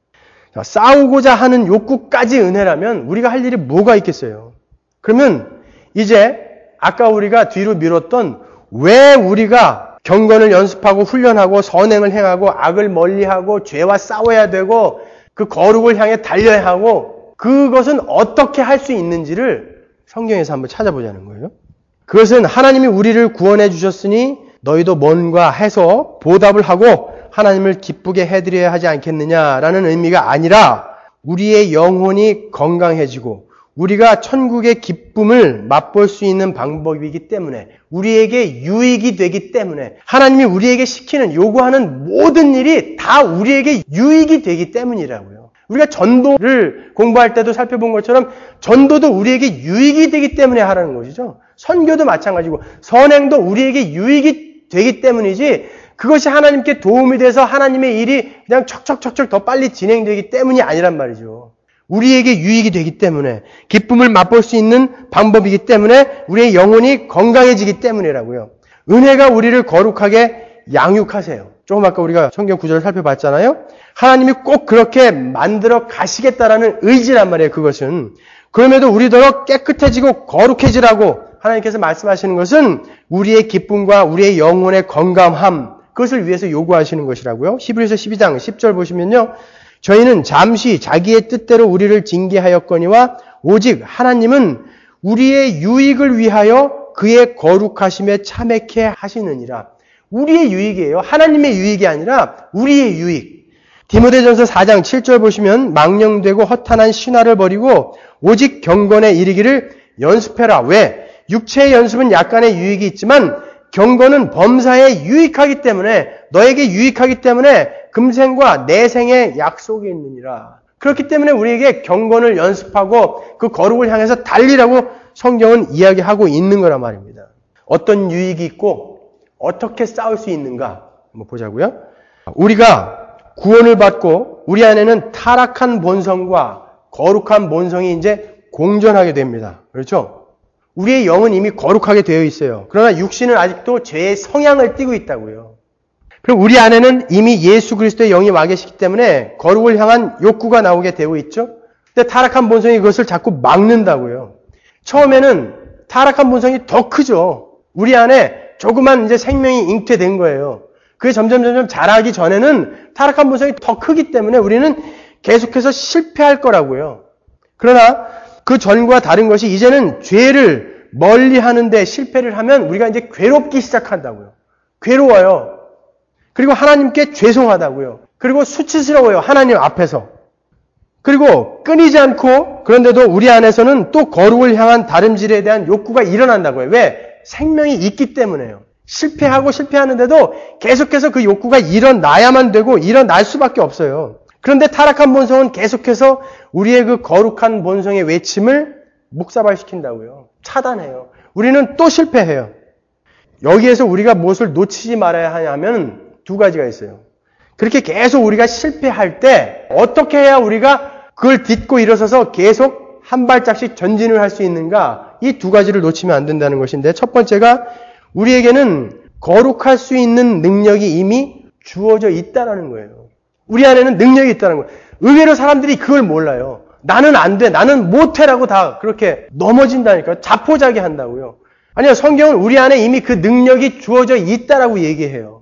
싸우고자 하는 욕구까지 은혜라면 우리가 할 일이 뭐가 있겠어요? 그러면 이제 아까 우리가 뒤로 미뤘던 왜 우리가 경건을 연습하고 훈련하고 선행을 행하고 악을 멀리하고 죄와 싸워야 되고 그 거룩을 향해 달려야 하고 그것은 어떻게 할 수 있는지를 성경에서 한번 찾아보자는 거예요. 그것은 하나님이 우리를 구원해 주셨으니 너희도 뭔가 해서 보답을 하고 하나님을 기쁘게 해드려야 하지 않겠느냐라는 의미가 아니라 우리의 영혼이 건강해지고 우리가 천국의 기쁨을 맛볼 수 있는 방법이기 때문에 우리에게 유익이 되기 때문에 하나님이 우리에게 시키는 요구하는 모든 일이 다 우리에게 유익이 되기 때문이라고요. 우리가 전도를 공부할 때도 살펴본 것처럼 전도도 우리에게 유익이 되기 때문에 하라는 것이죠. 선교도 마찬가지고 선행도 우리에게 유익이 되기 때문이지 그것이 하나님께 도움이 돼서 하나님의 일이 그냥 척척척척 더 빨리 진행되기 때문이 아니란 말이죠. 우리에게 유익이 되기 때문에 기쁨을 맛볼 수 있는 방법이기 때문에 우리의 영혼이 건강해지기 때문이라고요. 은혜가 우리를 거룩하게 양육하세요. 조금 아까 우리가 성경 구절을 살펴봤잖아요. 하나님이 꼭 그렇게 만들어 가시겠다라는 의지란 말이에요. 그것은. 그럼에도 우리더러 깨끗해지고 거룩해지라고 하나님께서 말씀하시는 것은 우리의 기쁨과 우리의 영혼의 건강함 그것을 위해서 요구하시는 것이라고요. 히브리서 십이 장 십 절 보시면요. 저희는 잠시 자기의 뜻대로 우리를 징계하였거니와 오직 하나님은 우리의 유익을 위하여 그의 거룩하심에 참회케 하시느니라. 우리의 유익이에요. 하나님의 유익이 아니라 우리의 유익. 디모데전서 사 장 칠 절 보시면 망령되고 허탄한 신화를 버리고 오직 경건에 이르기를 연습해라. 왜? 육체의 연습은 약간의 유익이 있지만 경건은 범사에 유익하기 때문에 너에게 유익하기 때문에 금생과 내생의 약속이 있느니라. 그렇기 때문에 우리에게 경건을 연습하고 그 거룩을 향해서 달리라고 성경은 이야기하고 있는 거란 말입니다. 어떤 유익이 있고 어떻게 싸울 수 있는가 한번 보자고요. 우리가 구원을 받고 우리 안에는 타락한 본성과 거룩한 본성이 이제 공존하게 됩니다. 그렇죠? 우리의 영은 이미 거룩하게 되어 있어요. 그러나 육신은 아직도 죄의 성향을 띠고 있다고요. 그리고 우리 안에는 이미 예수 그리스도의 영이 와 계시기 때문에 거룩을 향한 욕구가 나오게 되어 있죠. 근데 타락한 본성이 그것을 자꾸 막는다고요. 처음에는 타락한 본성이 더 크죠. 우리 안에 조그만 이제 생명이 잉태된 거예요. 그게 점점 점점 자라기 전에는 타락한 본성이 더 크기 때문에 우리는 계속해서 실패할 거라고요. 그러나 그 전과 다른 것이 이제는 죄를 멀리 하는데 실패를 하면 우리가 이제 괴롭기 시작한다고요. 괴로워요. 그리고 하나님께 죄송하다고요. 그리고 수치스러워요. 하나님 앞에서. 그리고 끊이지 않고 그런데도 우리 안에서는 또 거룩을 향한 다름질에 대한 욕구가 일어난다고요. 왜? 생명이 있기 때문에요. 실패하고 실패하는데도 계속해서 그 욕구가 일어나야만 되고 일어날 수밖에 없어요. 그런데 타락한 본성은 계속해서 우리의 그 거룩한 본성의 외침을 묵사발시킨다고요. 차단해요. 우리는 또 실패해요. 여기에서 우리가 무엇을 놓치지 말아야 하냐면 두 가지가 있어요. 그렇게 계속 우리가 실패할 때 어떻게 해야 우리가 그걸 딛고 일어서서 계속 한 발짝씩 전진을 할 수 있는가? 이 두 가지를 놓치면 안 된다는 것인데 첫 번째가 우리에게는 거룩할 수 있는 능력이 이미 주어져 있다라는 거예요. 우리 안에는 능력이 있다는 거예요. 의외로 사람들이 그걸 몰라요. 나는 안 돼, 나는 못해라고 다 그렇게 넘어진다니까요. 자포자기 한다고요. 아니요, 성경은 우리 안에 이미 그 능력이 주어져 있다라고 얘기해요.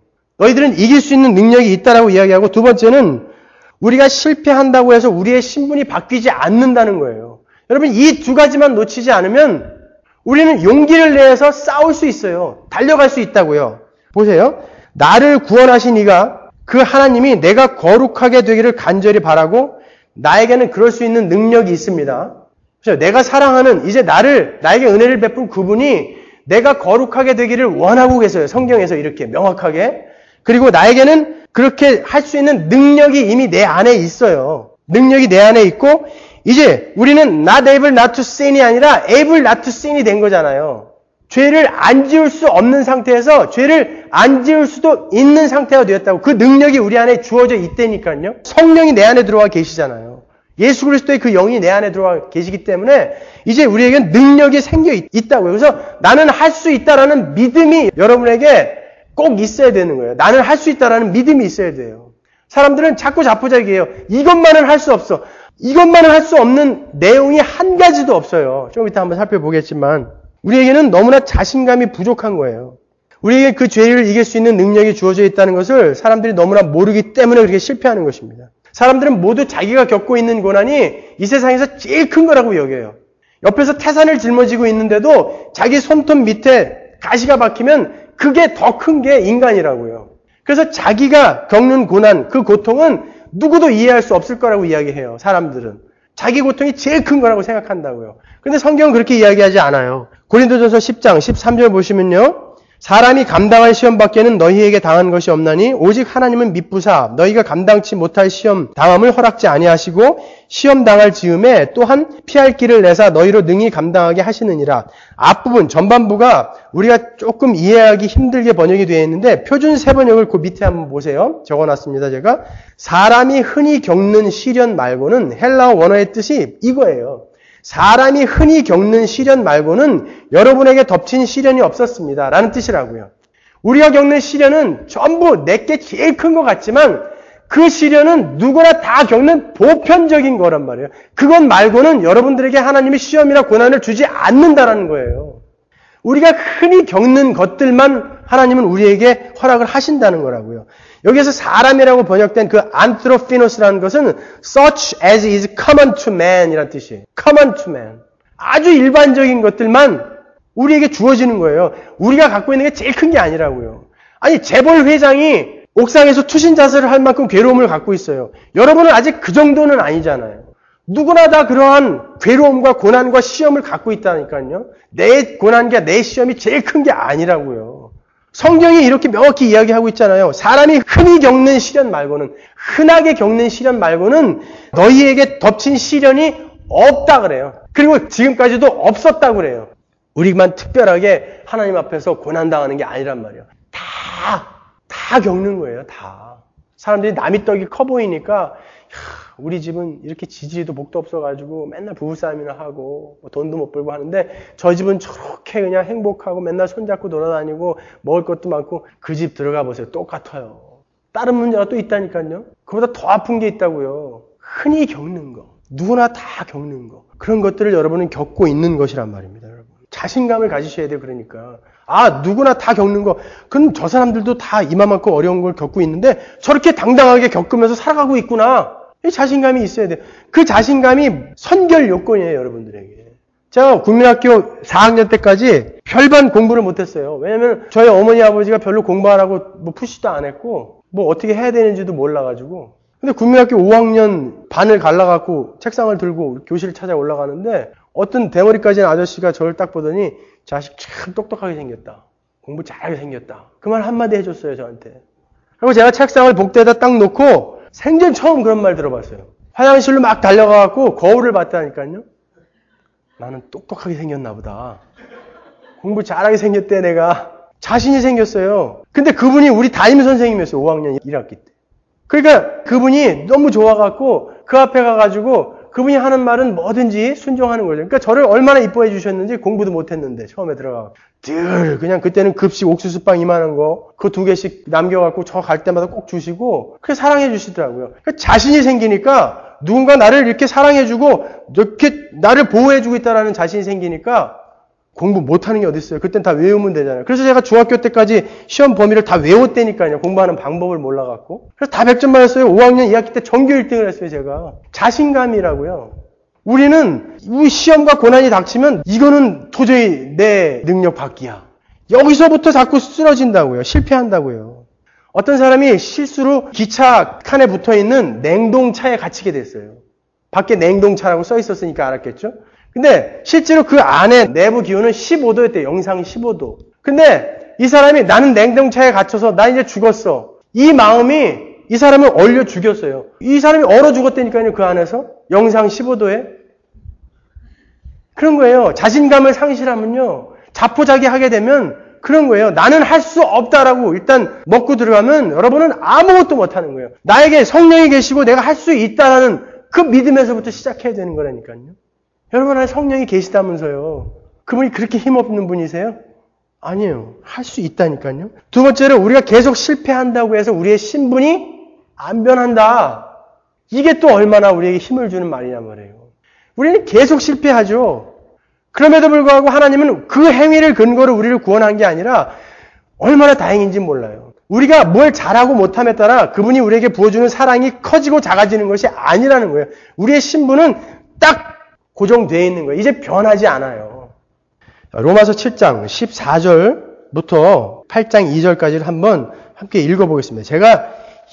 너희들은 이길 수 있는 능력이 있다라고 이야기하고, 두 번째는 우리가 실패한다고 해서 우리의 신분이 바뀌지 않는다는 거예요. 여러분, 이 두 가지만 놓치지 않으면 우리는 용기를 내서 싸울 수 있어요. 달려갈 수 있다고요. 보세요. 나를 구원하신 이가, 그 하나님이 내가 거룩하게 되기를 간절히 바라고 나에게는 그럴 수 있는 능력이 있습니다. 그렇죠? 내가 사랑하는, 이제 나를, 나에게 은혜를 베푼 그분이 내가 거룩하게 되기를 원하고 계세요. 성경에서 이렇게 명확하게. 그리고 나에게는 그렇게 할 수 있는 능력이 이미 내 안에 있어요. 능력이 내 안에 있고, 이제 우리는 not able not to sin이 아니라 able not to sin이 된 거잖아요. 죄를 안 지을 수 없는 상태에서 죄를 안 지을 수도 있는 상태가 되었다고. 그 능력이 우리 안에 주어져 있다니까요. 성령이 내 안에 들어와 계시잖아요. 예수 그리스도의 그 영이 내 안에 들어와 계시기 때문에 이제 우리에게 능력이 생겨 있다고요. 그래서 나는 할 수 있다라는 믿음이 여러분에게 꼭 있어야 되는 거예요. 나는 할 수 있다라는 믿음이 있어야 돼요. 사람들은 자꾸 자포자기해요. 이것만은 할 수 없어. 이것만은 할 수 없는 내용이 한 가지도 없어요. 좀 이따 한번 살펴보겠지만 우리에게는 너무나 자신감이 부족한 거예요. 우리에게 그 죄를 이길 수 있는 능력이 주어져 있다는 것을 사람들이 너무나 모르기 때문에 그렇게 실패하는 것입니다. 사람들은 모두 자기가 겪고 있는 고난이 이 세상에서 제일 큰 거라고 여겨요. 옆에서 태산을 짊어지고 있는데도 자기 손톱 밑에 가시가 박히면 그게 더 큰 게 인간이라고요. 그래서 자기가 겪는 고난, 그 고통은 누구도 이해할 수 없을 거라고 이야기해요. 사람들은. 자기 고통이 제일 큰 거라고 생각한다고요. 그런데 성경은 그렇게 이야기하지 않아요. 고린도전서 십 장 십삼 절 보시면요. 사람이 감당할 시험 밖에는 너희에게 당한 것이 없나니 오직 하나님은 미쁘사 너희가 감당치 못할 시험 당함을 허락지 아니하시고 시험 당할 즈음에 또한 피할 길을 내사 너희로 능히 감당하게 하시느니라. 앞부분 전반부가 우리가 조금 이해하기 힘들게 번역이 되어 있는데 표준 세번역을 그 밑에 한번 보세요. 적어놨습니다. 제가 사람이 흔히 겪는 시련 말고는 헬라어 원어의 뜻이 이거예요. 사람이 흔히 겪는 시련 말고는 여러분에게 덮친 시련이 없었습니다. 라는 뜻이라고요. 우리가 겪는 시련은 전부 내게 제일 큰 것 같지만 그 시련은 누구나 다 겪는 보편적인 거란 말이에요. 그것 말고는 여러분들에게 하나님이 시험이나 고난을 주지 않는다라는 거예요. 우리가 흔히 겪는 것들만 하나님은 우리에게 허락을 하신다는 거라고요. 여기에서 사람이라고 번역된 그 anthrophinos라는 것은 such as is common to man 이란 뜻이에요. common to man. 아주 일반적인 것들만 우리에게 주어지는 거예요. 우리가 갖고 있는 게 제일 큰 게 아니라고요. 아니 재벌 회장이 옥상에서 투신 자살을 할 만큼 괴로움을 갖고 있어요. 여러분은 아직 그 정도는 아니잖아요. 누구나 다 그러한 괴로움과 고난과 시험을 갖고 있다니까요. 내 고난과 내 시험이 제일 큰 게 아니라고요. 성경이 이렇게 명확히 이야기하고 있잖아요. 사람이 흔히 겪는 시련 말고는, 흔하게 겪는 시련 말고는 너희에게 덮친 시련이 없다 그래요. 그리고 지금까지도 없었다고 그래요. 우리만 특별하게 하나님 앞에서 고난당하는 게 아니란 말이에요. 다, 다 겪는 거예요. 다. 사람들이 남이 떡이 커 보이니까 우리 집은 이렇게 지지리도 복도 없어가지고 맨날 부부싸움이나 하고 뭐 돈도 못 벌고 하는데 저 집은 저렇게 그냥 행복하고 맨날 손잡고 돌아다니고 먹을 것도 많고 그 집 들어가 보세요. 똑같아요. 다른 문제가 또 있다니까요. 그보다 더 아픈 게 있다고요. 흔히 겪는 거. 누구나 다 겪는 거. 그런 것들을 여러분은 겪고 있는 것이란 말입니다. 여러분. 자신감을 가지셔야 돼요. 그러니까. 아, 누구나 다 겪는 거. 그럼 저 사람들도 다 이만큼 어려운 걸 겪고 있는데 저렇게 당당하게 겪으면서 살아가고 있구나. 자신감이 있어야 돼요. 그 자신감이 선결 요건이에요, 여러분들에게. 제가 국민학교 사 학년 때까지 별반 공부를 못했어요. 왜냐면 저희 어머니 아버지가 별로 공부하라고 뭐 푸시도 안 했고 뭐 어떻게 해야 되는지도 몰라가지고. 근데 국민학교 오 학년 반을 갈라갖고 책상을 들고 교실을 찾아 올라가는데 어떤 대머리 까진 아저씨가 저를 딱 보더니 자식 참 똑똑하게 생겼다. 공부 잘하게 생겼다. 그 말 한마디 해줬어요, 저한테. 그리고 제가 책상을 복도에다 딱 놓고 생전 처음 그런 말 들어봤어요. 화장실로 막 달려가갖고 거울을 봤다니까요. 나는 똑똑하게 생겼나 보다. 공부 잘하게 생겼대 내가. 자신이 생겼어요. 근데 그분이 우리 담임 선생님이었어요. 오 학년 일 학기 때. 그러니까 그분이 너무 좋아갖고 그 앞에 가가지고 그분이 하는 말은 뭐든지 순종하는 거죠. 그러니까 저를 얼마나 이뻐해 주셨는지 공부도 못했는데 처음에 들어가고 늘 그냥 그때는 급식 옥수수빵 이만한 거 그 두 개씩 남겨갖고 저 갈 때마다 꼭 주시고 그렇게 사랑해 주시더라고요. 그러니까 자신이 생기니까 누군가 나를 이렇게 사랑해 주고 이렇게 나를 보호해 주고 있다라는 자신이 생기니까 공부 못하는 게 어디 있어요? 그땐 다 외우면 되잖아요. 그래서 제가 중학교 때까지 시험 범위를 다 외웠다니까요. 공부하는 방법을 몰라갖고. 그래서 다 백 점 맞았어요. 오 학년 이 학기 때 전교 일 등을 했어요, 제가. 자신감이라고요. 우리는 이 시험과 고난이 닥치면 이거는 도저히 내 능력 밖이야. 여기서부터 자꾸 쓰러진다고요. 실패한다고요. 어떤 사람이 실수로 기차 칸에 붙어있는 냉동차에 갇히게 됐어요. 밖에 냉동차라고 써 있었으니까 알았겠죠? 근데 실제로 그 안에 내부 기온은 십오 도였대요. 영상 십오 도. 근데 이 사람이 나는 냉동차에 갇혀서 나 이제 죽었어. 이 마음이 이 사람을 얼려 죽였어요. 이 사람이 얼어 죽었다니까요. 그 안에서. 영상 십오 도에. 그런 거예요. 자신감을 상실하면요. 자포자기하게 되면 그런 거예요. 나는 할 수 없다라고 일단 먹고 들어가면 여러분은 아무것도 못하는 거예요. 나에게 성령이 계시고 내가 할 수 있다라는 그 믿음에서부터 시작해야 되는 거라니까요. 여러분 안에 성령이 계시다면서요. 그분이 그렇게 힘없는 분이세요? 아니에요. 할 수 있다니까요. 두 번째로 우리가 계속 실패한다고 해서 우리의 신분이 안 변한다. 이게 또 얼마나 우리에게 힘을 주는 말이냐 말이에요. 우리는 계속 실패하죠. 그럼에도 불구하고 하나님은 그 행위를 근거로 우리를 구원한 게 아니라 얼마나 다행인지 몰라요. 우리가 뭘 잘하고 못함에 따라 그분이 우리에게 부어주는 사랑이 커지고 작아지는 것이 아니라는 거예요. 우리의 신분은 딱 고정되어 있는 거예요. 이제 변하지 않아요. 로마서 칠 장 십사 절부터 팔 장 이 절까지를 한번 함께 읽어보겠습니다. 제가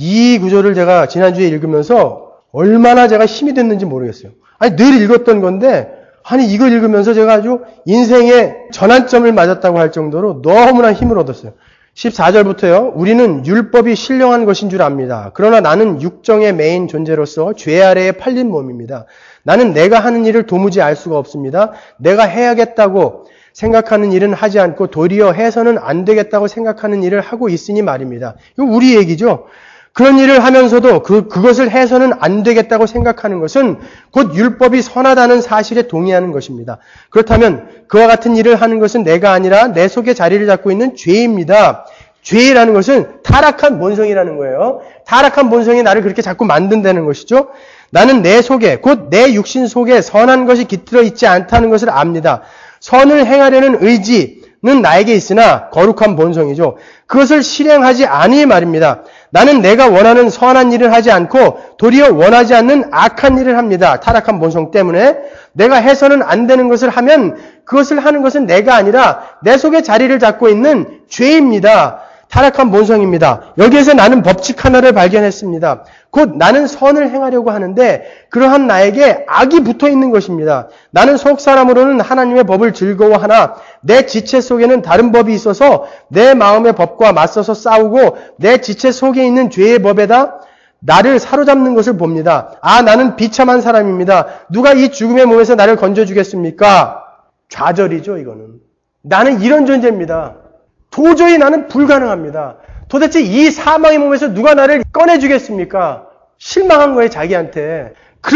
이 구절을 제가 지난주에 읽으면서 얼마나 제가 힘이 됐는지 모르겠어요. 아니 늘 읽었던 건데 아니 이걸 읽으면서 제가 아주 인생의 전환점을 맞았다고 할 정도로 너무나 힘을 얻었어요. 십사 절부터요. 우리는 율법이 신령한 것인 줄 압니다. 그러나 나는 육정의 매인 존재로서 죄 아래에 팔린 몸입니다. 나는 내가 하는 일을 도무지 알 수가 없습니다. 내가 해야겠다고 생각하는 일은 하지 않고 도리어 해서는 안 되겠다고 생각하는 일을 하고 있으니 말입니다. 이거 우리 얘기죠. 그런 일을 하면서도 그, 그것을 해서는 안 되겠다고 생각하는 것은 곧 율법이 선하다는 사실에 동의하는 것입니다. 그렇다면 그와 같은 일을 하는 것은 내가 아니라 내 속에 자리를 잡고 있는 죄입니다. 죄라는 것은 타락한 본성이라는 거예요. 타락한 본성이 나를 그렇게 자꾸 만든다는 것이죠. 나는 내 속에, 곧 내 육신 속에 선한 것이 깃들어 있지 않다는 것을 압니다. 선을 행하려는 의지는 나에게 있으나 거룩한 본성이죠. 그것을 실행하지 않으니 말입니다. 나는 내가 원하는 선한 일을 하지 않고 도리어 원하지 않는 악한 일을 합니다. 타락한 본성 때문에 내가 해서는 안 되는 것을 하면 그것을 하는 것은 내가 아니라 내 속에 자리를 잡고 있는 죄입니다. 타락한 본성입니다. 여기에서 나는 법칙 하나를 발견했습니다. 곧 나는 선을 행하려고 하는데 그러한 나에게 악이 붙어 있는 것입니다. 나는 속 사람으로는 하나님의 법을 즐거워하나 내 지체 속에는 다른 법이 있어서 내 마음의 법과 맞서서 싸우고 내 지체 속에 있는 죄의 법에다 나를 사로잡는 것을 봅니다. 아, 나는 비참한 사람입니다. 누가 이 죽음의 몸에서 나를 건져주겠습니까? 좌절이죠, 이거는. 나는 이런 존재입니다. 도저히 나는 불가능합니다. 도대체 이 사망의 몸에서 누가 나를 꺼내주겠습니까? 실망한 거예요, 자기한테.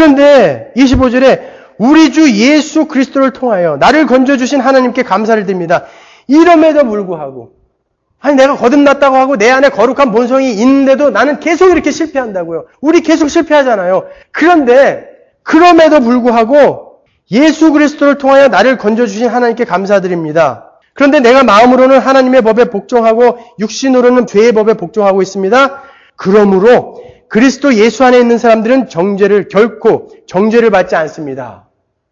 그런데 이십오 절에 우리 주 예수 그리스도를 통하여 나를 건져주신 하나님께 감사를 드립니다. 이럼에도 불구하고 아니 내가 거듭났다고 하고 내 안에 거룩한 본성이 있는데도 나는 계속 이렇게 실패한다고요. 우리 계속 실패하잖아요. 그런데 그럼에도 불구하고 예수 그리스도를 통하여 나를 건져주신 하나님께 감사드립니다. 그런데 내가 마음으로는 하나님의 법에 복종하고 육신으로는 죄의 법에 복종하고 있습니다. 그러므로 그리스도 예수 안에 있는 사람들은 정죄를 결코 정죄를 받지 않습니다.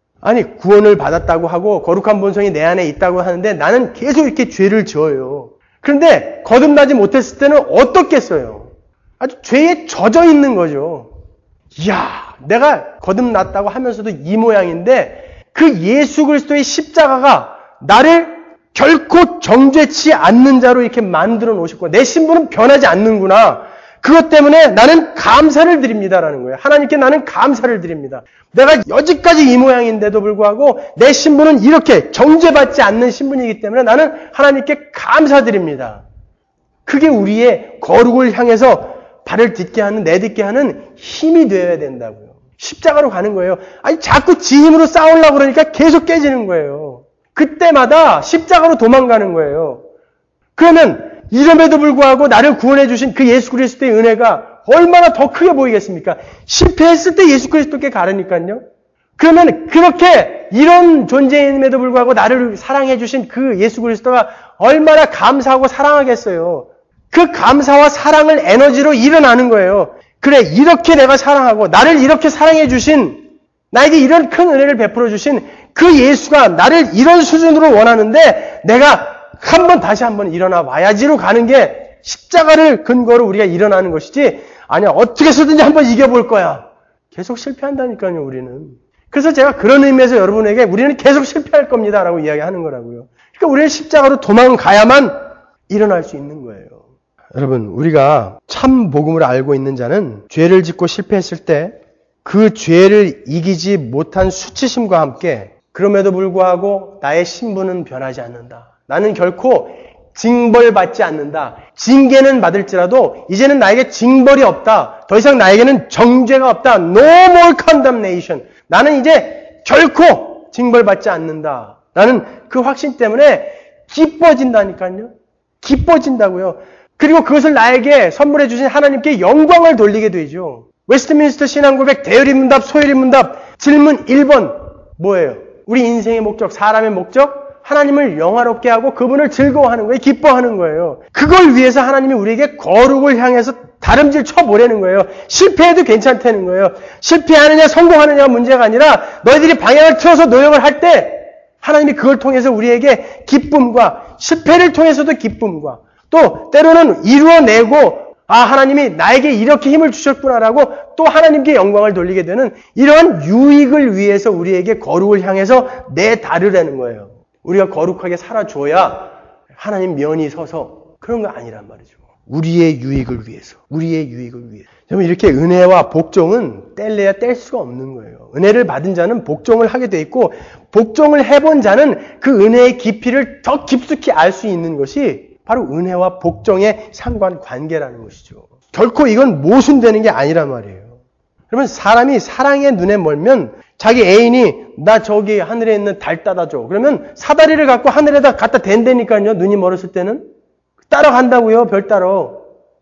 아니 구원을 받았다고 하고 거룩한 본성이 내 안에 있다고 하는데 나는 계속 이렇게 죄를 지어요. 그런데 거듭나지 못했을 때는 어떻겠어요? 아주 죄에 젖어 있는 거죠. 이야, 내가 거듭났다고 하면서도 이 모양인데 그 예수 그리스도의 십자가가 나를 결코 정죄치 않는 자로 이렇게 만들어 놓으셨고 내 신분은 변하지 않는구나. 그것 때문에 나는 감사를 드립니다라는 거예요. 하나님께 나는 감사를 드립니다. 내가 여지까지 이 모양인데도 불구하고 내 신분은 이렇게 정죄받지 않는 신분이기 때문에 나는 하나님께 감사드립니다. 그게 우리의 거룩을 향해서 발을 딛게 하는, 내딛게 하는 힘이 되어야 된다고요. 십자가로 가는 거예요. 아니 자꾸 지 힘으로 싸우려고 그러니까 계속 깨지는 거예요. 그때마다 십자가로 도망가는 거예요. 그러면 이름에도 불구하고 나를 구원해 주신 그 예수 그리스도의 은혜가 얼마나 더 크게 보이겠습니까? 실패했을 때 예수 그리스도께 가르니까요. 그러면 그렇게 이런 존재임에도 불구하고 나를 사랑해 주신 그 예수 그리스도가 얼마나 감사하고 사랑하겠어요. 그 감사와 사랑을 에너지로 일어나는 거예요. 그래, 이렇게 내가 사랑하고 나를 이렇게 사랑해 주신, 나에게 이런 큰 은혜를 베풀어 주신 그 예수가 나를 이런 수준으로 원하는데 내가 한번 다시 한번 일어나 봐야지로 가는 게 십자가를 근거로 우리가 일어나는 것이지, 아니야, 어떻게 해서든지 한번 이겨볼 거야. 계속 실패한다니까요, 우리는. 그래서 제가 그런 의미에서 여러분에게 우리는 계속 실패할 겁니다 라고 이야기하는 거라고요. 그러니까 우리는 십자가로 도망가야만 일어날 수 있는 거예요. 여러분, 우리가 참 복음을 알고 있는 자는 죄를 짓고 실패했을 때 그 죄를 이기지 못한 수치심과 함께 그럼에도 불구하고 나의 신분은 변하지 않는다. 나는 결코 징벌받지 않는다. 징계는 받을지라도 이제는 나에게 징벌이 없다. 더 이상 나에게는 정죄가 없다. No more condemnation. 나는 이제 결코 징벌받지 않는다. 라는 그 확신 때문에 기뻐진다니까요. 기뻐진다고요. 그리고 그것을 나에게 선물해 주신 하나님께 영광을 돌리게 되죠. 웨스트민스터 신앙고백 대열의 문답, 소열의 문답 질문 일 번 뭐예요? 우리 인생의 목적, 사람의 목적? 하나님을 영화롭게 하고 그분을 즐거워하는 거예요. 기뻐하는 거예요. 그걸 위해서 하나님이 우리에게 거룩을 향해서 다름질 쳐보려는 거예요. 실패해도 괜찮다는 거예요. 실패하느냐 성공하느냐가 문제가 아니라 너희들이 방향을 틀어서 노력을 할 때 하나님이 그걸 통해서 우리에게 기쁨과 실패를 통해서도 기쁨과 또 때로는 이루어내고 아 하나님이 나에게 이렇게 힘을 주셨구나라고 또 하나님께 영광을 돌리게 되는 이러한 유익을 위해서 우리에게 거룩을 향해서 내다르라는 거예요. 우리가 거룩하게 살아줘야 하나님 면이 서서 그런 거 아니란 말이죠. 우리의 유익을 위해서, 우리의 유익을 위해서. 여러분 이렇게 은혜와 복종은 뗄래야 뗄 수가 없는 거예요. 은혜를 받은 자는 복종을 하게 돼 있고 복종을 해본 자는 그 은혜의 깊이를 더 깊숙이 알 수 있는 것이 바로 은혜와 복종의 상관관계라는 것이죠. 결코 이건 모순되는 게 아니란 말이에요. 여러분 사람이 사랑의 눈에 멀면 자기 애인이 나 저기 하늘에 있는 달 따다줘. 그러면 사다리를 갖고 하늘에다 갖다 댄다니까요. 눈이 멀었을 때는. 따라간다고요. 별 따라.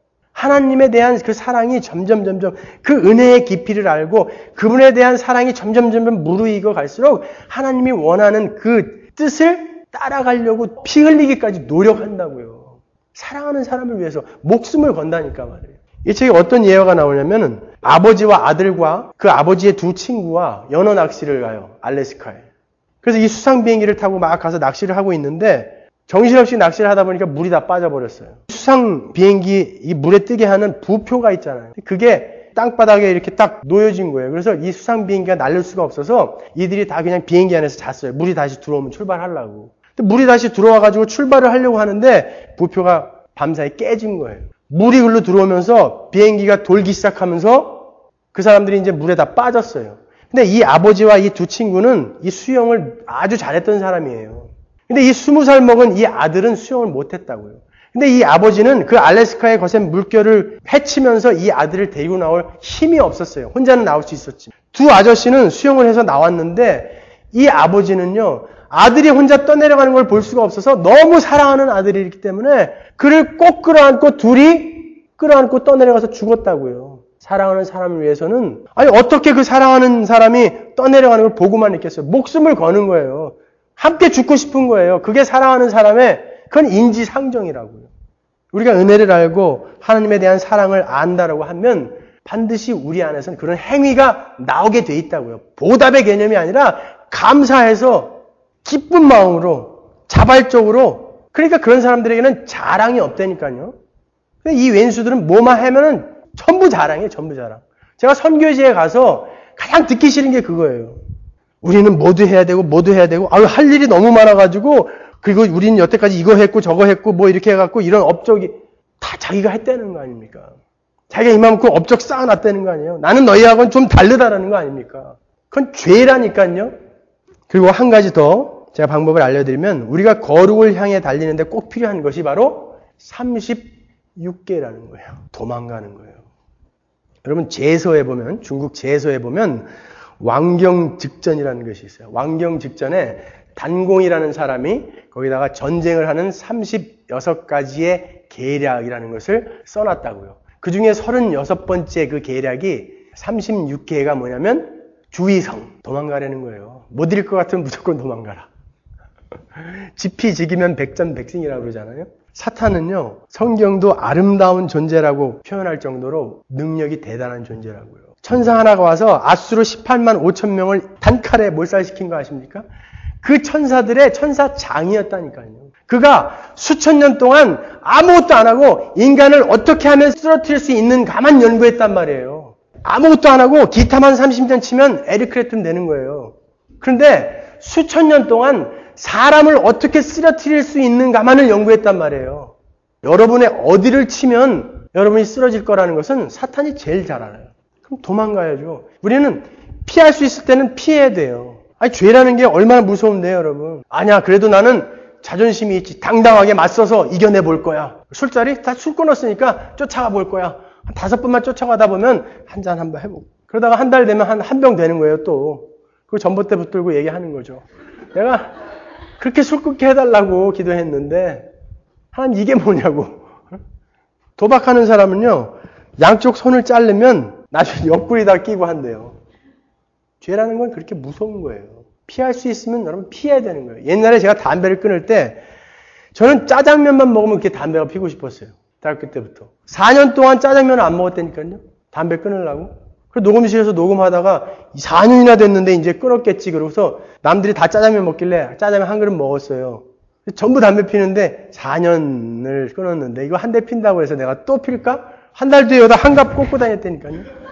하나님에 대한 그 사랑이 점점 점점 그 은혜의 깊이를 알고 그분에 대한 사랑이 점점 점점 무르익어 갈수록 하나님이 원하는 그 뜻을 따라가려고 피 흘리기까지 노력한다고요. 사랑하는 사람을 위해서 목숨을 건다니까 말이에요. 이 책에 어떤 예화가 나오냐면은 아버지와 아들과 그 아버지의 두 친구와 연어 낚시를 가요. 알래스카에. 그래서 이 수상 비행기를 타고 막 가서 낚시를 하고 있는데 정신없이 낚시를 하다 보니까 물이 다 빠져버렸어요. 수상 비행기 이 물에 뜨게 하는 부표가 있잖아요. 그게 땅바닥에 이렇게 딱 놓여진 거예요. 그래서 이 수상 비행기가 날릴 수가 없어서 이들이 다 그냥 비행기 안에서 잤어요. 물이 다시 들어오면 출발하려고. 근데 물이 다시 들어와가지고 출발을 하려고 하는데 부표가 밤사이 깨진 거예요. 물이 흘러 들어오면서 비행기가 돌기 시작하면서 그 사람들이 이제 물에 다 빠졌어요. 근데 이 아버지와 이 두 친구는 이 수영을 아주 잘했던 사람이에요. 근데 이 스무 살 먹은 이 아들은 수영을 못했다고요. 근데 이 아버지는 그 알래스카의 거센 물결을 헤치면서 이 아들을 데리고 나올 힘이 없었어요. 혼자는 나올 수 있었지. 두 아저씨는 수영을 해서 나왔는데 이 아버지는요. 아들이 혼자 떠내려가는 걸 볼 수가 없어서 너무 사랑하는 아들이기 때문에 그를 꼭 끌어안고 둘이 끌어안고 떠내려가서 죽었다고요. 사랑하는 사람을 위해서는 아니 어떻게 그 사랑하는 사람이 떠내려가는 걸 보고만 있겠어요. 목숨을 거는 거예요. 함께 죽고 싶은 거예요. 그게 사랑하는 사람의 그건 인지상정이라고요. 우리가 은혜를 알고 하나님에 대한 사랑을 안다라고 하면 반드시 우리 안에서는 그런 행위가 나오게 돼 있다고요. 보답의 개념이 아니라 감사해서 기쁜 마음으로 자발적으로 그러니까 그런 사람들에게는 자랑이 없다니까요. 이 왼수들은 뭐만 하면은 전부 자랑이에요. 전부 자랑. 제가 선교지에 가서 가장 듣기 싫은 게 그거예요. 우리는 뭐도 해야 되고 뭐도 해야 되고 아유 할 일이 너무 많아가지고 그리고 우리는 여태까지 이거 했고 저거 했고 뭐 이렇게 해갖고 이런 업적이 다 자기가 했다는 거 아닙니까? 자기가 이만큼 업적 쌓아놨다는 거 아니에요? 나는 너희하고는 좀 다르다라는 거 아닙니까? 그건 죄라니까요. 그리고 한 가지 더 제가 방법을 알려드리면 우리가 거룩을 향해 달리는데 꼭 필요한 것이 바로 삼십육 계라는 거예요. 도망가는 거예요. 여러분 제서에 보면 중국 제서에 보면 왕경즉전이라는 것이 있어요. 왕경즉전에 단공이라는 사람이 거기다가 전쟁을 하는 삼십육 가지의 계략이라는 것을 써놨다고요. 그 중에 서른여섯 번째 그 계략이 삼십육 계가 뭐냐면 주의성. 도망가라는 거예요. 못 이길 것 같으면 무조건 도망가라. 지피지기면 백전백승이라고 그러잖아요. 사탄은요, 성경도 아름다운 존재라고 표현할 정도로 능력이 대단한 존재라고요. 천사 하나가 와서 앗수르 십팔만 오천 명을 단칼에 몰살시킨 거 아십니까? 그 천사들의 천사장이었다니까요. 그가 수천 년 동안 아무것도 안 하고 인간을 어떻게 하면 쓰러뜨릴 수 있는가만 연구했단 말이에요. 아무것도 안 하고 기타만 삼십 년 치면 에릭 클랩튼 되는 거예요. 그런데 수천 년 동안 사람을 어떻게 쓰러뜨릴 수 있는가만을 연구했단 말이에요. 여러분의 어디를 치면 여러분이 쓰러질 거라는 것은 사탄이 제일 잘 알아요. 그럼 도망가야죠. 우리는 피할 수 있을 때는 피해야 돼요. 아니, 죄라는 게 얼마나 무서운데요, 여러분. 아니야, 그래도 나는 자존심이 있지. 당당하게 맞서서 이겨내 볼 거야. 술자리 다 술 끊었으니까 쫓아가 볼 거야. 한 다섯 번만 쫓아가다 보면 한 잔 한번 해보고. 그러다가 한 달 되면 한 한 병 되는 거예요, 또. 그리고 전봇대 붙들고 얘기하는 거죠. 내가 그렇게 술 끊게 해달라고 기도했는데, 하나님 이게 뭐냐고. 도박하는 사람은요, 양쪽 손을 자르면 나중에 옆구리다 끼고 한대요. 죄라는 건 그렇게 무서운 거예요. 피할 수 있으면 여러분 피해야 되는 거예요. 옛날에 제가 담배를 끊을 때 저는 짜장면만 먹으면 그렇게 담배가 피고 싶었어요. 대학교 때부터. 사 년 동안 짜장면을 안 먹었다니까요. 담배 끊으려고. 그래서 녹음실에서 녹음하다가 사 년이나 됐는데 이제 끊었겠지. 그러고서 남들이 다 짜장면 먹길래 짜장면 한 그릇 먹었어요. 전부 담배 피는데 사 년을 끊었는데 이거 한 대 핀다고 해서 내가 또 필까? 한 달 뒤에 여기다 한갑 꽂고 다녔다니까요.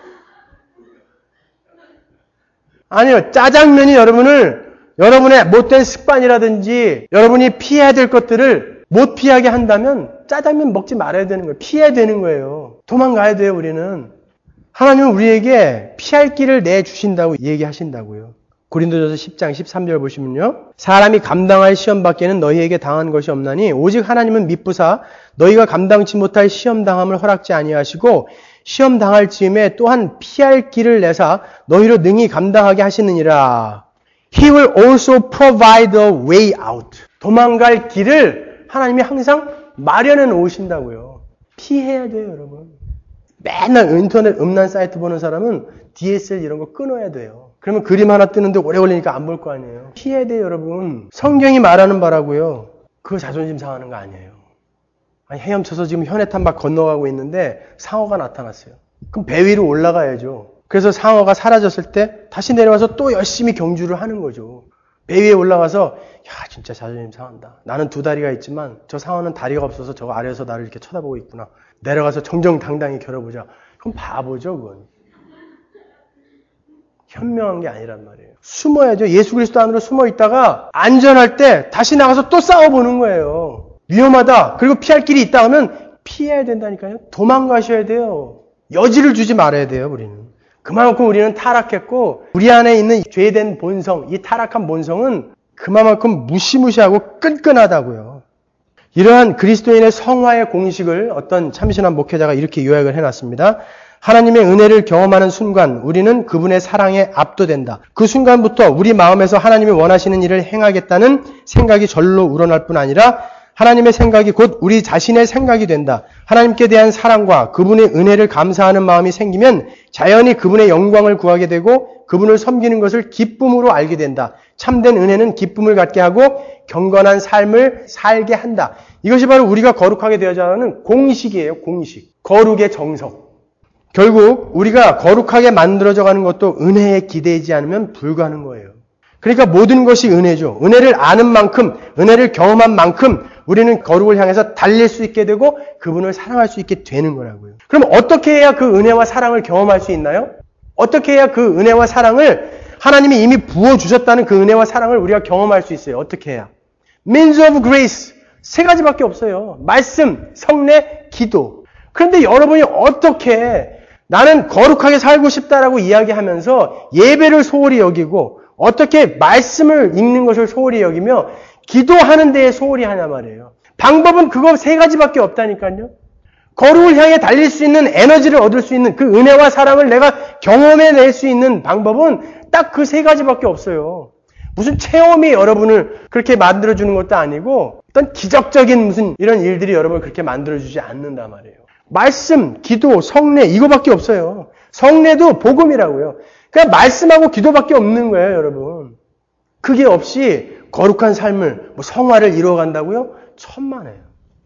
아니요. 짜장면이 여러분을 여러분의 못된 습관이라든지 여러분이 피해야 될 것들을 못 피하게 한다면 짜장면 먹지 말아야 되는 거예요. 피해야 되는 거예요. 도망가야 돼요, 우리는. 하나님은 우리에게 피할 길을 내주신다고 얘기하신다고요. 고린도전서 십 장 십삼 절 보시면요. 사람이 감당할 시험 밖에는 너희에게 당한 것이 없나니 오직 하나님은 미쁘사 너희가 감당치 못할 시험 당함을 허락지 아니하시고 시험 당할 즈음에 또한 피할 길을 내사 너희로 능히 감당하게 하시느니라. He will also provide a way out. 도망갈 길을 하나님이 항상 마련해 놓으신다고요. 피해야 돼요, 여러분. 맨날 인터넷 음란 사이트 보는 사람은 디에스엘 이런 거 끊어야 돼요. 그러면 그림 하나 뜨는데 오래 걸리니까 안 볼 거 아니에요. 피해야 돼요, 여러분. 성경이 말하는 바라고요. 그거 자존심 상하는 거 아니에요. 아니, 헤엄쳐서 지금 현해탄 막 건너가고 있는데 상어가 나타났어요. 그럼 배 위로 올라가야죠. 그래서 상어가 사라졌을 때 다시 내려와서 또 열심히 경주를 하는 거죠. 배 위에 올라가서 야, 진짜 자존심 상한다. 나는 두 다리가 있지만 저 상어는 다리가 없어서 저 아래에서 나를 이렇게 쳐다보고 있구나. 내려가서 정정당당히 겨뤄보자. 그럼 바보죠, 그건. 현명한 게 아니란 말이에요. 숨어야죠. 예수 그리스도 안으로 숨어 있다가 안전할 때 다시 나가서 또 싸워보는 거예요. 위험하다. 그리고 피할 길이 있다 하면 피해야 된다니까요. 도망가셔야 돼요. 여지를 주지 말아야 돼요, 우리는. 그만큼 우리는 타락했고 우리 안에 있는 죄된 본성, 이 타락한 본성은 그만큼 무시무시하고 끈끈하다고요. 이러한 그리스도인의 성화의 공식을 어떤 참신한 목회자가 이렇게 요약을 해놨습니다. 하나님의 은혜를 경험하는 순간 우리는 그분의 사랑에 압도된다. 그 순간부터 우리 마음에서 하나님이 원하시는 일을 행하겠다는 생각이 절로 우러날 뿐 아니라 하나님의 생각이 곧 우리 자신의 생각이 된다. 하나님께 대한 사랑과 그분의 은혜를 감사하는 마음이 생기면 자연히 그분의 영광을 구하게 되고 그분을 섬기는 것을 기쁨으로 알게 된다. 참된 은혜는 기쁨을 갖게 하고 경건한 삶을 살게 한다. 이것이 바로 우리가 거룩하게 되어야 하는 공식이에요. 공식. 거룩의 정석. 결국 우리가 거룩하게 만들어져 가는 것도 은혜에 기대지 않으면 불가능한 거예요. 그러니까 모든 것이 은혜죠. 은혜를 아는 만큼, 은혜를 경험한 만큼 우리는 거룩을 향해서 달릴 수 있게 되고 그분을 사랑할 수 있게 되는 거라고요. 그럼 어떻게 해야 그 은혜와 사랑을 경험할 수 있나요? 어떻게 해야 그 은혜와 사랑을 하나님이 이미 부어주셨다는 그 은혜와 사랑을 우리가 경험할 수 있어요? 어떻게 해야? Means of grace. 세 가지밖에 없어요. 말씀, 성례, 기도. 그런데 여러분이 어떻게 나는 거룩하게 살고 싶다라고 이야기하면서 예배를 소홀히 여기고 어떻게 말씀을 읽는 것을 소홀히 여기며 기도하는 데에 소홀히 하냐 말이에요. 방법은 그거 세 가지밖에 없다니까요. 거룩을 향해 달릴 수 있는 에너지를 얻을 수 있는 그 은혜와 사랑을 내가 경험해낼 수 있는 방법은 딱 그 세 가지밖에 없어요. 무슨 체험이 여러분을 그렇게 만들어주는 것도 아니고 어떤 기적적인 무슨 이런 일들이 여러분을 그렇게 만들어주지 않는단 말이에요. 말씀, 기도, 성례 이거밖에 없어요. 성례도 복음이라고요. 그냥 말씀하고 기도밖에 없는 거예요, 여러분. 그게 없이 거룩한 삶을, 뭐 성화를 이루어간다고요? 천만에요.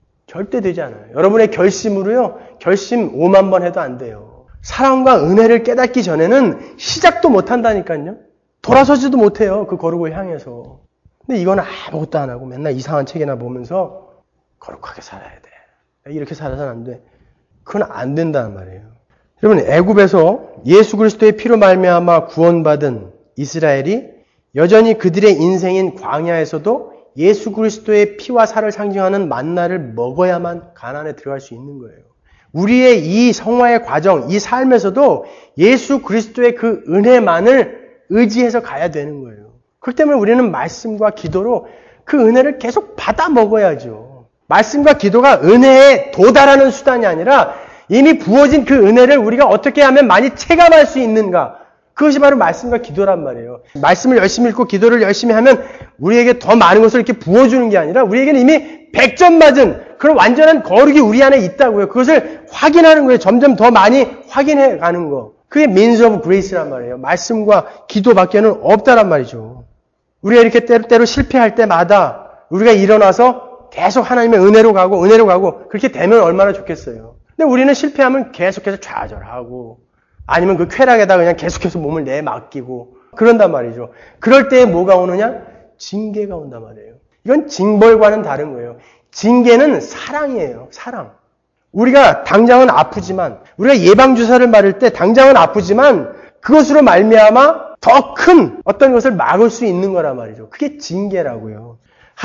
절대 되지 않아요. 여러분의 결심으로요, 결심 오만 번 해도 안 돼요. 사랑과 은혜를 깨닫기 전에는 시작도 못 한다니까요. 돌아서지도 못해요, 그 거룩을 향해서. 근데 이건 아무것도 안 하고 맨날 이상한 책이나 보면서 거룩하게 살아야 돼. 이렇게 살아서는 안 돼. 그건 안 된다는 말이에요. 여러분, 애굽에서 예수 그리스도의 피로 말미암아 구원받은 이스라엘이 여전히 그들의 인생인 광야에서도 예수 그리스도의 피와 살을 상징하는 만나를 먹어야만 가나안에 들어갈 수 있는 거예요. 우리의 이 성화의 과정, 이 삶에서도 예수 그리스도의 그 은혜만을 의지해서 가야 되는 거예요. 그렇기 때문에 우리는 말씀과 기도로 그 은혜를 계속 받아 먹어야죠. 말씀과 기도가 은혜에 도달하는 수단이 아니라 이미 부어진 그 은혜를 우리가 어떻게 하면 많이 체감할 수 있는가. 그것이 바로 말씀과 기도란 말이에요. 말씀을 열심히 읽고 기도를 열심히 하면 우리에게 더 많은 것을 이렇게 부어주는 게 아니라 우리에게는 이미 백 점 맞은 그런 완전한 거룩이 우리 안에 있다고요. 그것을 확인하는 거예요. 점점 더 많이 확인해 가는 거. 그게 means of grace란 말이에요. 말씀과 기도밖에는 없다란 말이죠. 우리가 이렇게 때로, 때로 실패할 때마다 우리가 일어나서 계속 하나님의 은혜로 가고 은혜로 가고 그렇게 되면 얼마나 좋겠어요. 근데 우리는 실패하면 계속해서 좌절하고 아니면 그 쾌락에다 그냥 계속해서 몸을 내맡기고 그런단 말이죠. 그럴 때 뭐가 오느냐? 징계가 온단 말이에요. 이건 징벌과는 다른 거예요. 징계는 사랑이에요. 사랑. 우리가 당장은 아프지만 우리가 예방주사를 맞을 때 당장은 아프지만 그것으로 말미암아 더 큰 어떤 것을 막을 수 있는 거란 말이죠. 그게 징계라고요.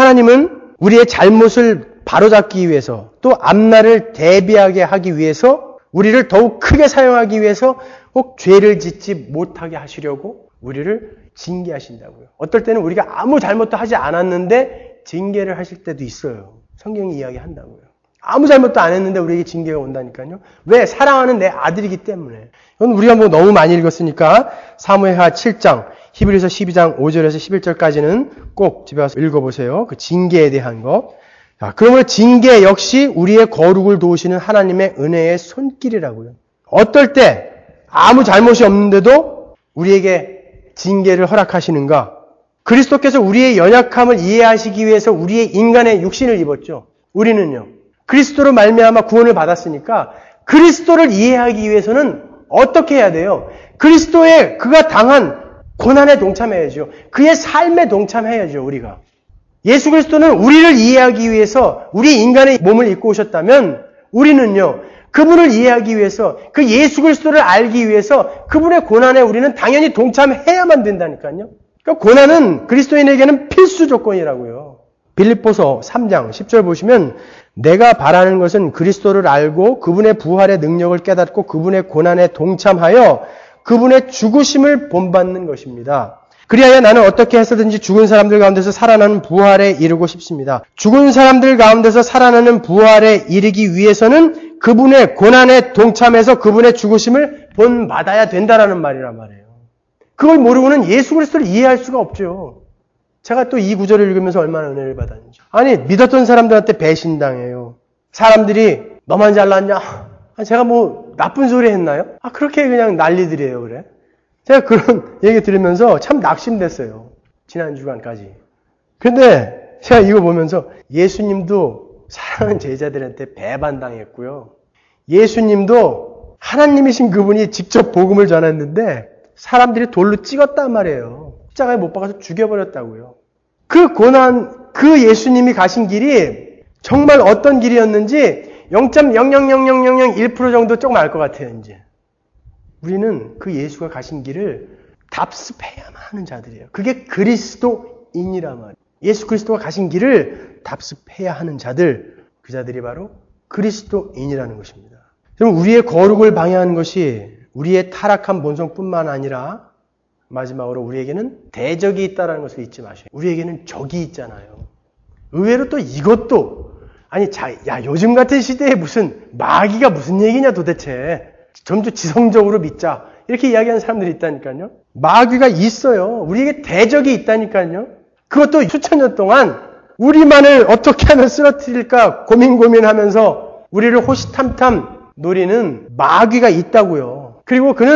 하나님은 우리의 잘못을 바로잡기 위해서 또 앞날을 대비하게 하기 위해서 우리를 더욱 크게 사용하기 위해서 꼭 죄를 짓지 못하게 하시려고 우리를 징계하신다고요. 어떨 때는 우리가 아무 잘못도 하지 않았는데 징계를 하실 때도 있어요. 성경이 이야기한다고요. 아무 잘못도 안 했는데 우리에게 징계가 온다니까요. 왜? 사랑하는 내 아들이기 때문에. 이건 우리가 뭐 너무 많이 읽었으니까 사무엘하 칠 장, 히브리서 십이 장 오 절에서 십일 절까지는 꼭 집에 와서 읽어보세요. 그 징계에 대한 거. 자, 그러므로 징계 역시 우리의 거룩을 도우시는 하나님의 은혜의 손길이라고요. 어떨 때 아무 잘못이 없는데도 우리에게 징계를 허락하시는가? 그리스도께서 우리의 연약함을 이해하시기 위해서 우리의 인간의 육신을 입었죠. 우리는요. 그리스도로 말미암아 구원을 받았으니까 그리스도를 이해하기 위해서는 어떻게 해야 돼요? 그리스도의 그가 당한 고난에 동참해야죠. 그의 삶에 동참해야죠, 우리가. 예수 그리스도는 우리를 이해하기 위해서 우리 인간의 몸을 입고 오셨다면 우리는요. 그분을 이해하기 위해서 그 예수 그리스도를 알기 위해서 그분의 고난에 우리는 당연히 동참해야만 된다니까요. 그러니까 고난은 그리스도인에게는 필수 조건이라고요. 빌립보서 삼 장 십 절 보시면 내가 바라는 것은 그리스도를 알고 그분의 부활의 능력을 깨닫고 그분의 고난에 동참하여 그분의 죽으심을 본받는 것입니다. 그리하여 나는 어떻게 해서든지 죽은 사람들 가운데서 살아나는 부활에 이르고 싶습니다. 죽은 사람들 가운데서 살아나는 부활에 이르기 위해서는 그분의 고난에 동참해서 그분의 죽으심을 본받아야 된다라는 말이란 말이에요. 그걸 모르고는 예수 그리스도를 이해할 수가 없죠. 제가 또 이 구절을 읽으면서 얼마나 은혜를 받았는지. 아니, 믿었던 사람들한테 배신당해요. 사람들이 너만 잘났냐? 아, 제가 뭐 나쁜 소리 했나요? 아, 그렇게 그냥 난리들이에요, 그래. 제가 그런 얘기 들으면서 참 낙심됐어요. 지난 주간까지. 근데 제가 이거 보면서 예수님도 사랑하는 제자들한테 배반당했고요. 예수님도 하나님이신 그분이 직접 복음을 전했는데 사람들이 돌로 찍었단 말이에요. 십자가에 못 박아서 죽여버렸다고요. 그 고난, 그 예수님이 가신 길이 정말 어떤 길이었는지 영 점 영영영영영일 퍼센트 정도 조금 알 것 같아요, 이제. 우리는 그 예수가 가신 길을 답습해야만 하는 자들이에요. 그게 그리스도인이란 말이에요. 예수 그리스도가 가신 길을 답습해야 하는 자들, 그 자들이 바로 그리스도인이라는 것입니다. 그럼 우리의 거룩을 방해하는 것이 우리의 타락한 본성뿐만 아니라 마지막으로 우리에게는 대적이 있다는 것을 잊지 마셔요. 우리에게는 적이 있잖아요. 의외로 또 이것도 아니 자, 야 요즘 같은 시대에 무슨 마귀가 무슨 얘기냐 도대체. 점점 지성적으로 믿자. 이렇게 이야기하는 사람들이 있다니까요. 마귀가 있어요. 우리에게 대적이 있다니까요. 그것도 수천 년 동안 우리만을 어떻게 하면 쓰러뜨릴까 고민 고민하면서 우리를 호시탐탐 노리는 마귀가 있다고요. 그리고 그는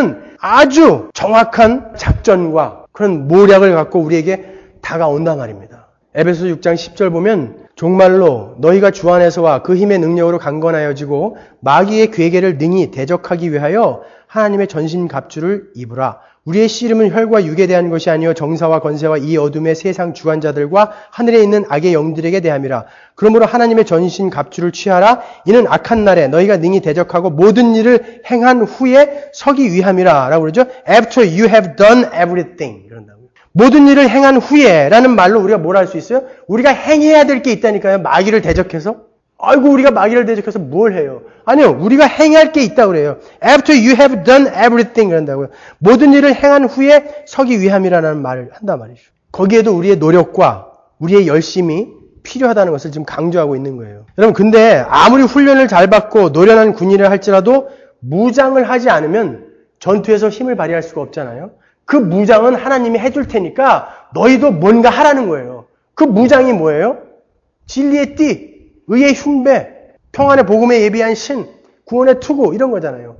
아주 정확한 작전과 그런 모략을 갖고 우리에게 다가온단 말입니다. 에베소서 육 장 십 절 보면 정말로 너희가 주 안에서와 그 힘의 능력으로 강건하여지고 마귀의 괴계를 능히 대적하기 위하여 하나님의 전신 갑주를 입으라. 우리의 씨름은 혈과 육에 대한 것이 아니요 정사와 권세와 이 어둠의 세상 주관자들과 하늘에 있는 악의 영들에게 대함이라. 그러므로 하나님의 전신 갑주를 취하라. 이는 악한 날에 너희가 능히 대적하고 모든 일을 행한 후에 서기 위함이라. 라고 그러죠. After you have done everything. 이런다고. 모든 일을 행한 후에 라는 말로 우리가 뭘 할 수 있어요? 우리가 행해야 될 게 있다니까요. 마귀를 대적해서. 아이고 우리가 마귀를 대적해서 뭘 해요? 아니요. 우리가 행할 게 있다고 그래요. After you have done everything 그런다고요. 모든 일을 행한 후에 서기 위함이라는 말을 한단 말이죠. 거기에도 우리의 노력과 우리의 열심이 필요하다는 것을 지금 강조하고 있는 거예요. 여러분 근데 아무리 훈련을 잘 받고 노련한 군인을 할지라도 무장을 하지 않으면 전투에서 힘을 발휘할 수가 없잖아요. 그 무장은 하나님이 해줄 테니까 너희도 뭔가 하라는 거예요. 그 무장이 뭐예요? 진리의 띠, 의의 흉배, 평안의 복음에 예비한 신, 구원의 투구 이런 거잖아요.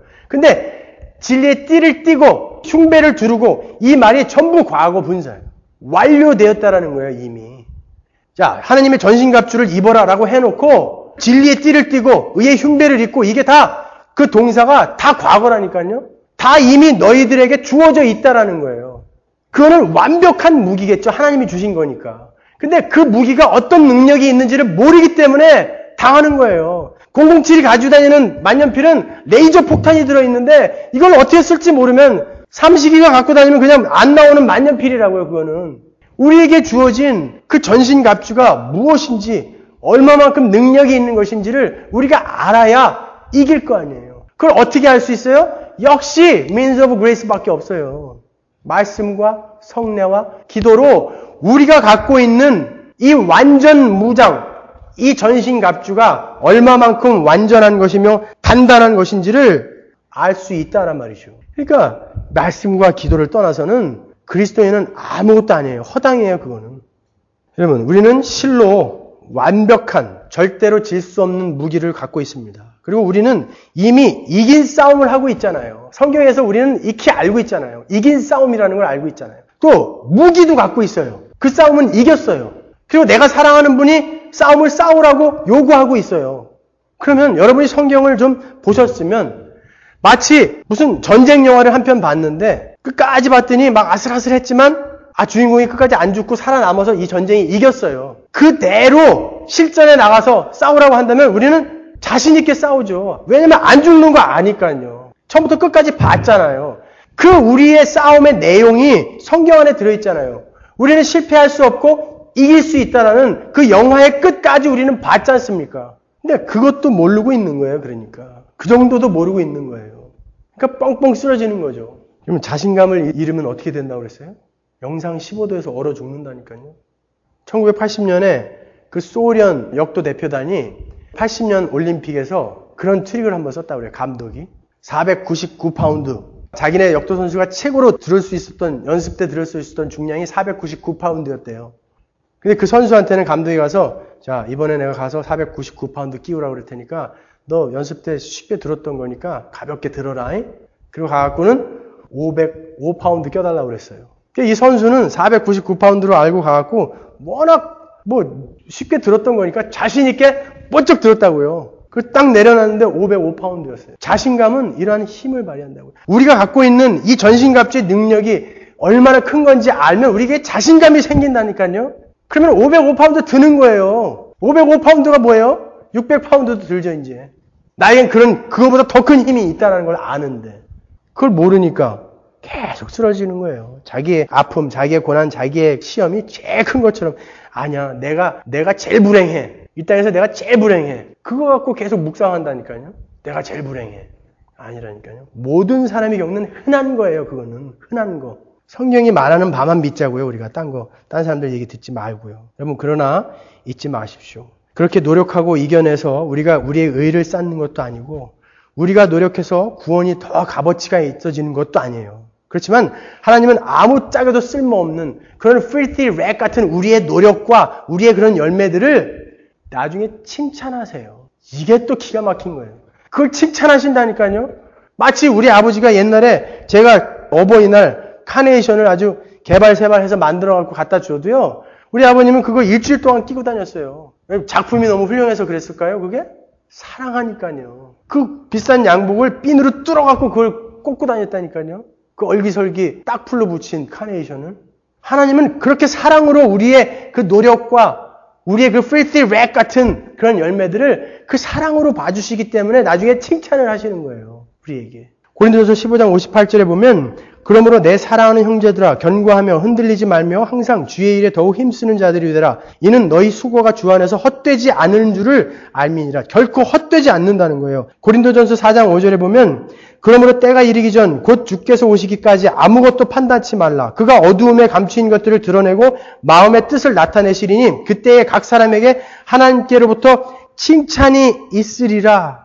근데 진리의 띠를 띠고 흉배를 두르고 이 말이 전부 과거 분사예요. 완료되었다라는 거예요, 이미. 자, 하나님의 전신갑주를 입어라라고 해놓고 진리의 띠를 띠고 의의 흉배를 입고 이게 다 그 동사가 다 과거라니까요. 다 이미 너희들에게 주어져 있다라는 거예요. 그거는 완벽한 무기겠죠. 하나님이 주신 거니까. 근데 그 무기가 어떤 능력이 있는지를 모르기 때문에 당하는 거예요. 공공칠이 가지고 다니는 만년필은 레이저 폭탄이 들어있는데 이걸 어떻게 쓸지 모르면 삼식이가 갖고 다니면 그냥 안 나오는 만년필이라고요. 그거는. 우리에게 주어진 그 전신갑주가 무엇인지 얼마만큼 능력이 있는 것인지를 우리가 알아야 이길 거 아니에요. 그걸 어떻게 할 수 있어요? 역시 means of grace밖에 없어요. 말씀과 성례와 기도로 우리가 갖고 있는 이 완전 무장, 이 전신갑주가 얼마만큼 완전한 것이며 단단한 것인지를 알 수 있다란 말이죠. 그러니까 말씀과 기도를 떠나서는 그리스도인은 아무것도 아니에요. 허당이에요, 그거는. 여러분, 우리는 실로 완벽한, 절대로 질 수 없는 무기를 갖고 있습니다. 그리고 우리는 이미 이긴 싸움을 하고 있잖아요. 성경에서 우리는 익히 알고 있잖아요. 이긴 싸움이라는 걸 알고 있잖아요. 또 무기도 갖고 있어요. 그 싸움은 이겼어요. 그리고 내가 사랑하는 분이 싸움을 싸우라고 요구하고 있어요. 그러면 여러분이 성경을 좀 보셨으면 마치 무슨 전쟁 영화를 한 편 봤는데 끝까지 봤더니 막 아슬아슬했지만 아 주인공이 끝까지 안 죽고 살아남아서 이 전쟁이 이겼어요. 그대로 실전에 나가서 싸우라고 한다면 우리는 자신 있게 싸우죠. 왜냐면 안 죽는 거 아니까요. 처음부터 끝까지 봤잖아요. 그 우리의 싸움의 내용이 성경 안에 들어있잖아요. 우리는 실패할 수 없고 이길 수 있다라는 그 영화의 끝까지 우리는 봤지 않습니까? 근데 그것도 모르고 있는 거예요. 그러니까 그 정도도 모르고 있는 거예요. 그러니까 뻥뻥 쓰러지는 거죠. 그럼 자신감을 잃으면 어떻게 된다고 그랬어요? 영상 십오 도에서 얼어 죽는다니까요. 천구백팔십 년에 그 소련 역도 대표단이 팔십 년 올림픽에서 그런 트릭을 한번 썼다고 그래요. 감독이. 사백구십구 파운드. 자기네 역도 선수가 최고로 들을 수 있었던, 연습 때 들을 수 있었던 중량이 사백구십구 파운드였대요. 근데 그 선수한테는 감독이 가서 자, 이번에 내가 가서 사백구십구 파운드 끼우라고 그럴 테니까 너 연습 때 쉽게 들었던 거니까 가볍게 들어라. 그리고 가갖고는 오백오 파운드 껴달라고 그랬어요. 이 선수는 사백구십구 파운드로 알고 가갖고 워낙 뭐 쉽게 들었던 거니까 자신 있게 번쩍 들었다고요. 그걸 딱 내려놨는데 오백오 파운드였어요. 자신감은 이러한 힘을 발휘한다고요. 우리가 갖고 있는 이 전신갑주의 능력이 얼마나 큰 건지 알면 우리에게 자신감이 생긴다니까요. 그러면 오백오 파운드 드는 거예요. 오백오 파운드가 뭐예요? 육백 파운드도 들죠, 이제. 나에겐 그런, 그거보다 더 큰 힘이 있다는 걸 아는데. 그걸 모르니까 계속 쓰러지는 거예요. 자기의 아픔, 자기의 고난, 자기의 시험이 제일 큰 것처럼 아니야, 내가, 내가 제일 불행해. 이 땅에서 내가 제일 불행해. 그거 갖고 계속 묵상한다니까요. 내가 제일 불행해. 아니라니까요. 모든 사람이 겪는 흔한 거예요, 그거는. 흔한 거. 성경이 말하는 바만 믿자고요, 우리가. 딴 거, 딴 사람들 얘기 듣지 말고요. 여러분, 그러나 잊지 마십시오. 그렇게 노력하고 이겨내서 우리가 우리의 의를 쌓는 것도 아니고, 우리가 노력해서 구원이 더 값어치가 있어지는 것도 아니에요. 그렇지만 하나님은 아무짝에도 쓸모없는 그런 filthy rag 같은 우리의 노력과 우리의 그런 열매들을 나중에 칭찬하세요. 이게 또 기가 막힌 거예요. 그걸 칭찬하신다니까요. 마치 우리 아버지가 옛날에 제가 어버이날 카네이션을 아주 개발세발해서 만들어갖고 갖다 줘도요. 우리 아버님은 그거 일주일 동안 끼고 다녔어요. 작품이 너무 훌륭해서 그랬을까요? 그게? 사랑하니까요. 그 비싼 양복을 핀으로 뚫어갖고 그걸 꽂고 다녔다니까요. 그 얼기설기 딱 풀로 붙인 카네이션을. 하나님은 그렇게 사랑으로 우리의 그 노력과 우리의 그 filthy rag 같은 그런 열매들을 그 사랑으로 봐주시기 때문에 나중에 칭찬을 하시는 거예요. 우리에게. 고린도전서 십오 장 오십팔 절에 보면 그러므로 내 사랑하는 형제들아 견고하며 흔들리지 말며 항상 주의 일에 더욱 힘쓰는 자들이 되라. 이는 너희 수고가 주 안에서 헛되지 않은 줄을 알미니라. 결코 헛되지 않는다는 거예요. 고린도전서 사 장 오 절에 보면 그러므로 때가 이르기 전 곧 주께서 오시기까지 아무것도 판단치 말라. 그가 어두움에 감추인 것들을 드러내고 마음의 뜻을 나타내시리니 그때에 각 사람에게 하나님께로부터 칭찬이 있으리라.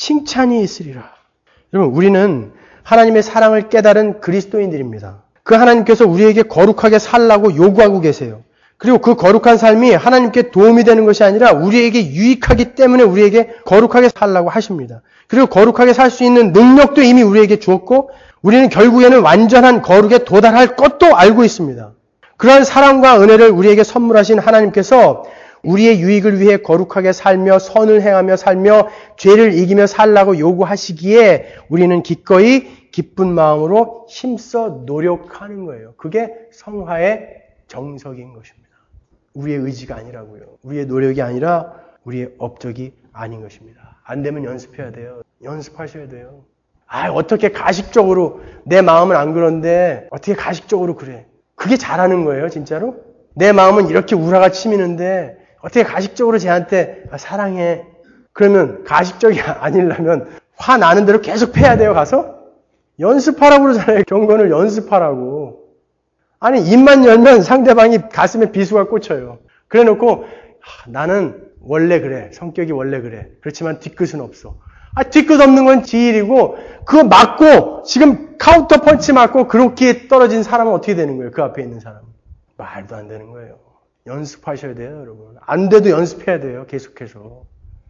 칭찬이 있으리라. 여러분 우리는 하나님의 사랑을 깨달은 그리스도인들입니다. 그 하나님께서 우리에게 거룩하게 살라고 요구하고 계세요. 그리고 그 거룩한 삶이 하나님께 도움이 되는 것이 아니라 우리에게 유익하기 때문에 우리에게 거룩하게 살라고 하십니다. 그리고 거룩하게 살 수 있는 능력도 이미 우리에게 주었고 우리는 결국에는 완전한 거룩에 도달할 것도 알고 있습니다. 그러한 사랑과 은혜를 우리에게 선물하신 하나님께서 우리의 유익을 위해 거룩하게 살며 선을 행하며 살며 죄를 이기며 살라고 요구하시기에 우리는 기꺼이 기쁜 마음으로 힘써 노력하는 거예요. 그게 성화의 정석인 것입니다. 우리의 의지가 아니라고요. 우리의 노력이 아니라 우리의 업적이 아닌 것입니다. 안 되면 연습해야 돼요. 연습하셔야 돼요. 아, 어떻게 가식적으로 내 마음은 안 그런데 어떻게 가식적으로 그래. 그게 잘하는 거예요, 진짜로? 내 마음은 이렇게 우라가 치미는데 어떻게 가식적으로 쟤한테 아, 사랑해. 그러면 가식적이 아니려면 화 나는 대로 계속 패야 돼요, 가서? 연습하라고 그러잖아요. 경건을 연습하라고. 아니, 입만 열면 상대방이 가슴에 비수가 꽂혀요. 그래 놓고 아, 나는 원래 그래. 성격이 원래 그래. 그렇지만 뒤끝은 없어. 아, 뒤끝 없는 건 지일이고 그거 맞고 지금 카운터 펀치 맞고 그렇게 떨어진 사람은 어떻게 되는 거예요? 그 앞에 있는 사람은. 말도 안 되는 거예요. 연습하셔야 돼요, 여러분. 안 돼도 연습해야 돼요, 계속해서.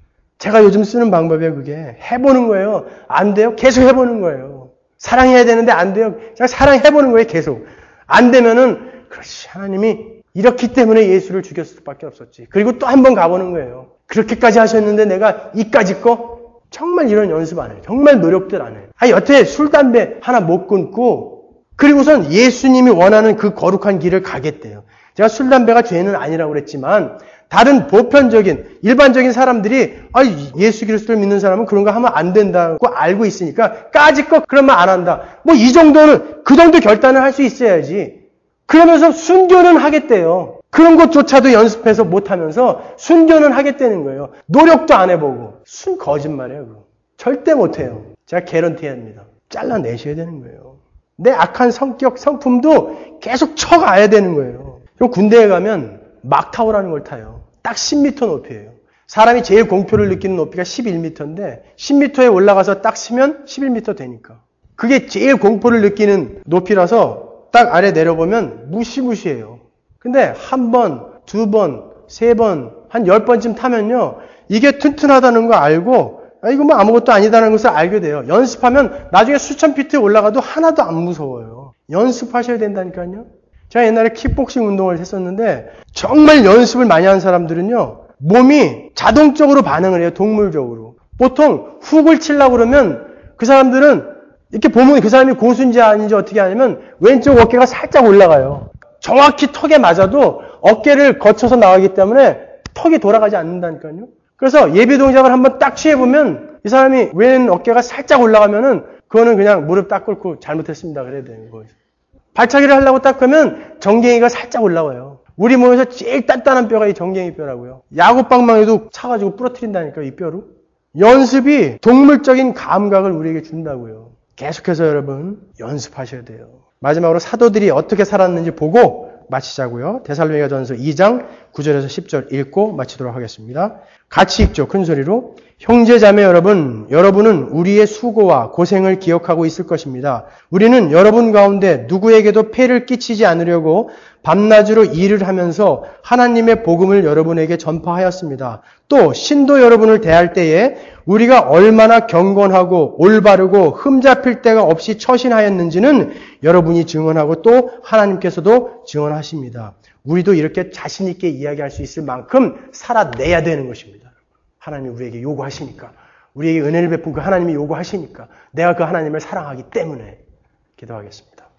제가 요즘 쓰는 방법이에요, 그게. 해보는 거예요. 안 돼요? 계속 해보는 거예요. 사랑해야 되는데 안 돼요? 그냥 사랑해보는 거예요, 계속. 안 되면은, 그렇지, 하나님이 이렇기 때문에 예수를 죽였을 수밖에 없었지. 그리고 또 한 번 가보는 거예요. 그렇게까지 하셨는데 내가 이까지 거? 정말 이런 연습 안 해요. 정말 노력들 안 해요. 아, 여태 술, 담배 하나 못 끊고, 그리고선 예수님이 원하는 그 거룩한 길을 가겠대요. 제가 술, 담배가 죄는 아니라고 그랬지만 다른 보편적인 일반적인 사람들이 아, 예수 그리스도를 믿는 사람은 그런 거 하면 안 된다고 알고 있으니까 까짓 거 그러면 안 한다. 뭐 이 정도는 그 정도 결단을 할 수 있어야지. 그러면서 순교는 하겠대요. 그런 것조차도 연습해서 못하면서 순교는 하겠다는 거예요. 노력도 안 해보고. 순 거짓말이에요. 그거. 절대 못해요. 제가 개런티합니다. 잘라내셔야 되는 거예요. 내 악한 성격, 성품도 계속 쳐가야 되는 거예요. 군대에 가면 막타오라는 걸 타요. 딱 십 미터 높이에요. 사람이 제일 공포를 느끼는 높이가 십일 미터인데 십 미터에 올라가서 딱 쓰면 십일 미터 되니까. 그게 제일 공포를 느끼는 높이라서 딱 아래 내려보면 무시무시해요. 근데 한 번, 두 번, 세 번, 한 열 번쯤 타면요. 이게 튼튼하다는 거 알고 아, 이거 뭐 아무것도 아니다라는 것을 알게 돼요. 연습하면 나중에 수천 피트에 올라가도 하나도 안 무서워요. 연습하셔야 된다니까요. 제가 옛날에 킥복싱 운동을 했었는데 정말 연습을 많이 한 사람들은요. 몸이 자동적으로 반응을 해요. 동물적으로. 보통 훅을 치려고 그러면 그 사람들은 이렇게 보면 그 사람이 고수인지 아닌지 어떻게 하냐면 왼쪽 어깨가 살짝 올라가요. 정확히 턱에 맞아도 어깨를 거쳐서 나가기 때문에 턱이 돌아가지 않는다니까요. 그래서 예비 동작을 한번 딱 취해보면 이 사람이 왼 어깨가 살짝 올라가면은 그거는 그냥 무릎 딱 꿇고 잘못했습니다. 그래야 되는 거예요. 발차기를 하려고 딱 하면 정갱이가 살짝 올라와요. 우리 몸에서 제일 단단한 뼈가 이 정갱이 뼈라고요. 야구방망이도 차가지고 부러뜨린다니까요. 이 뼈로. 연습이 동물적인 감각을 우리에게 준다고요. 계속해서 여러분 연습하셔야 돼요. 마지막으로 사도들이 어떻게 살았는지 보고 마치자고요. 데살로니가전서 이 장 구 절에서 십 절 읽고 마치도록 하겠습니다. 같이 읽죠. 큰 소리로. 형제자매 여러분, 여러분은 우리의 수고와 고생을 기억하고 있을 것입니다. 우리는 여러분 가운데 누구에게도 폐를 끼치지 않으려고 밤낮으로 일을 하면서 하나님의 복음을 여러분에게 전파하였습니다. 또 신도 여러분을 대할 때에 우리가 얼마나 경건하고 올바르고 흠잡힐 데가 없이 처신하였는지는 여러분이 증언하고 또 하나님께서도 증언하십니다. 우리도 이렇게 자신 있게 이야기할 수 있을 만큼 살아내야 되는 것입니다. 하나님이 우리에게 요구하시니까, 우리에게 은혜를 베푼 그 하나님이 요구하시니까, 내가 그 하나님을 사랑하기 때문에 기도하겠습니다.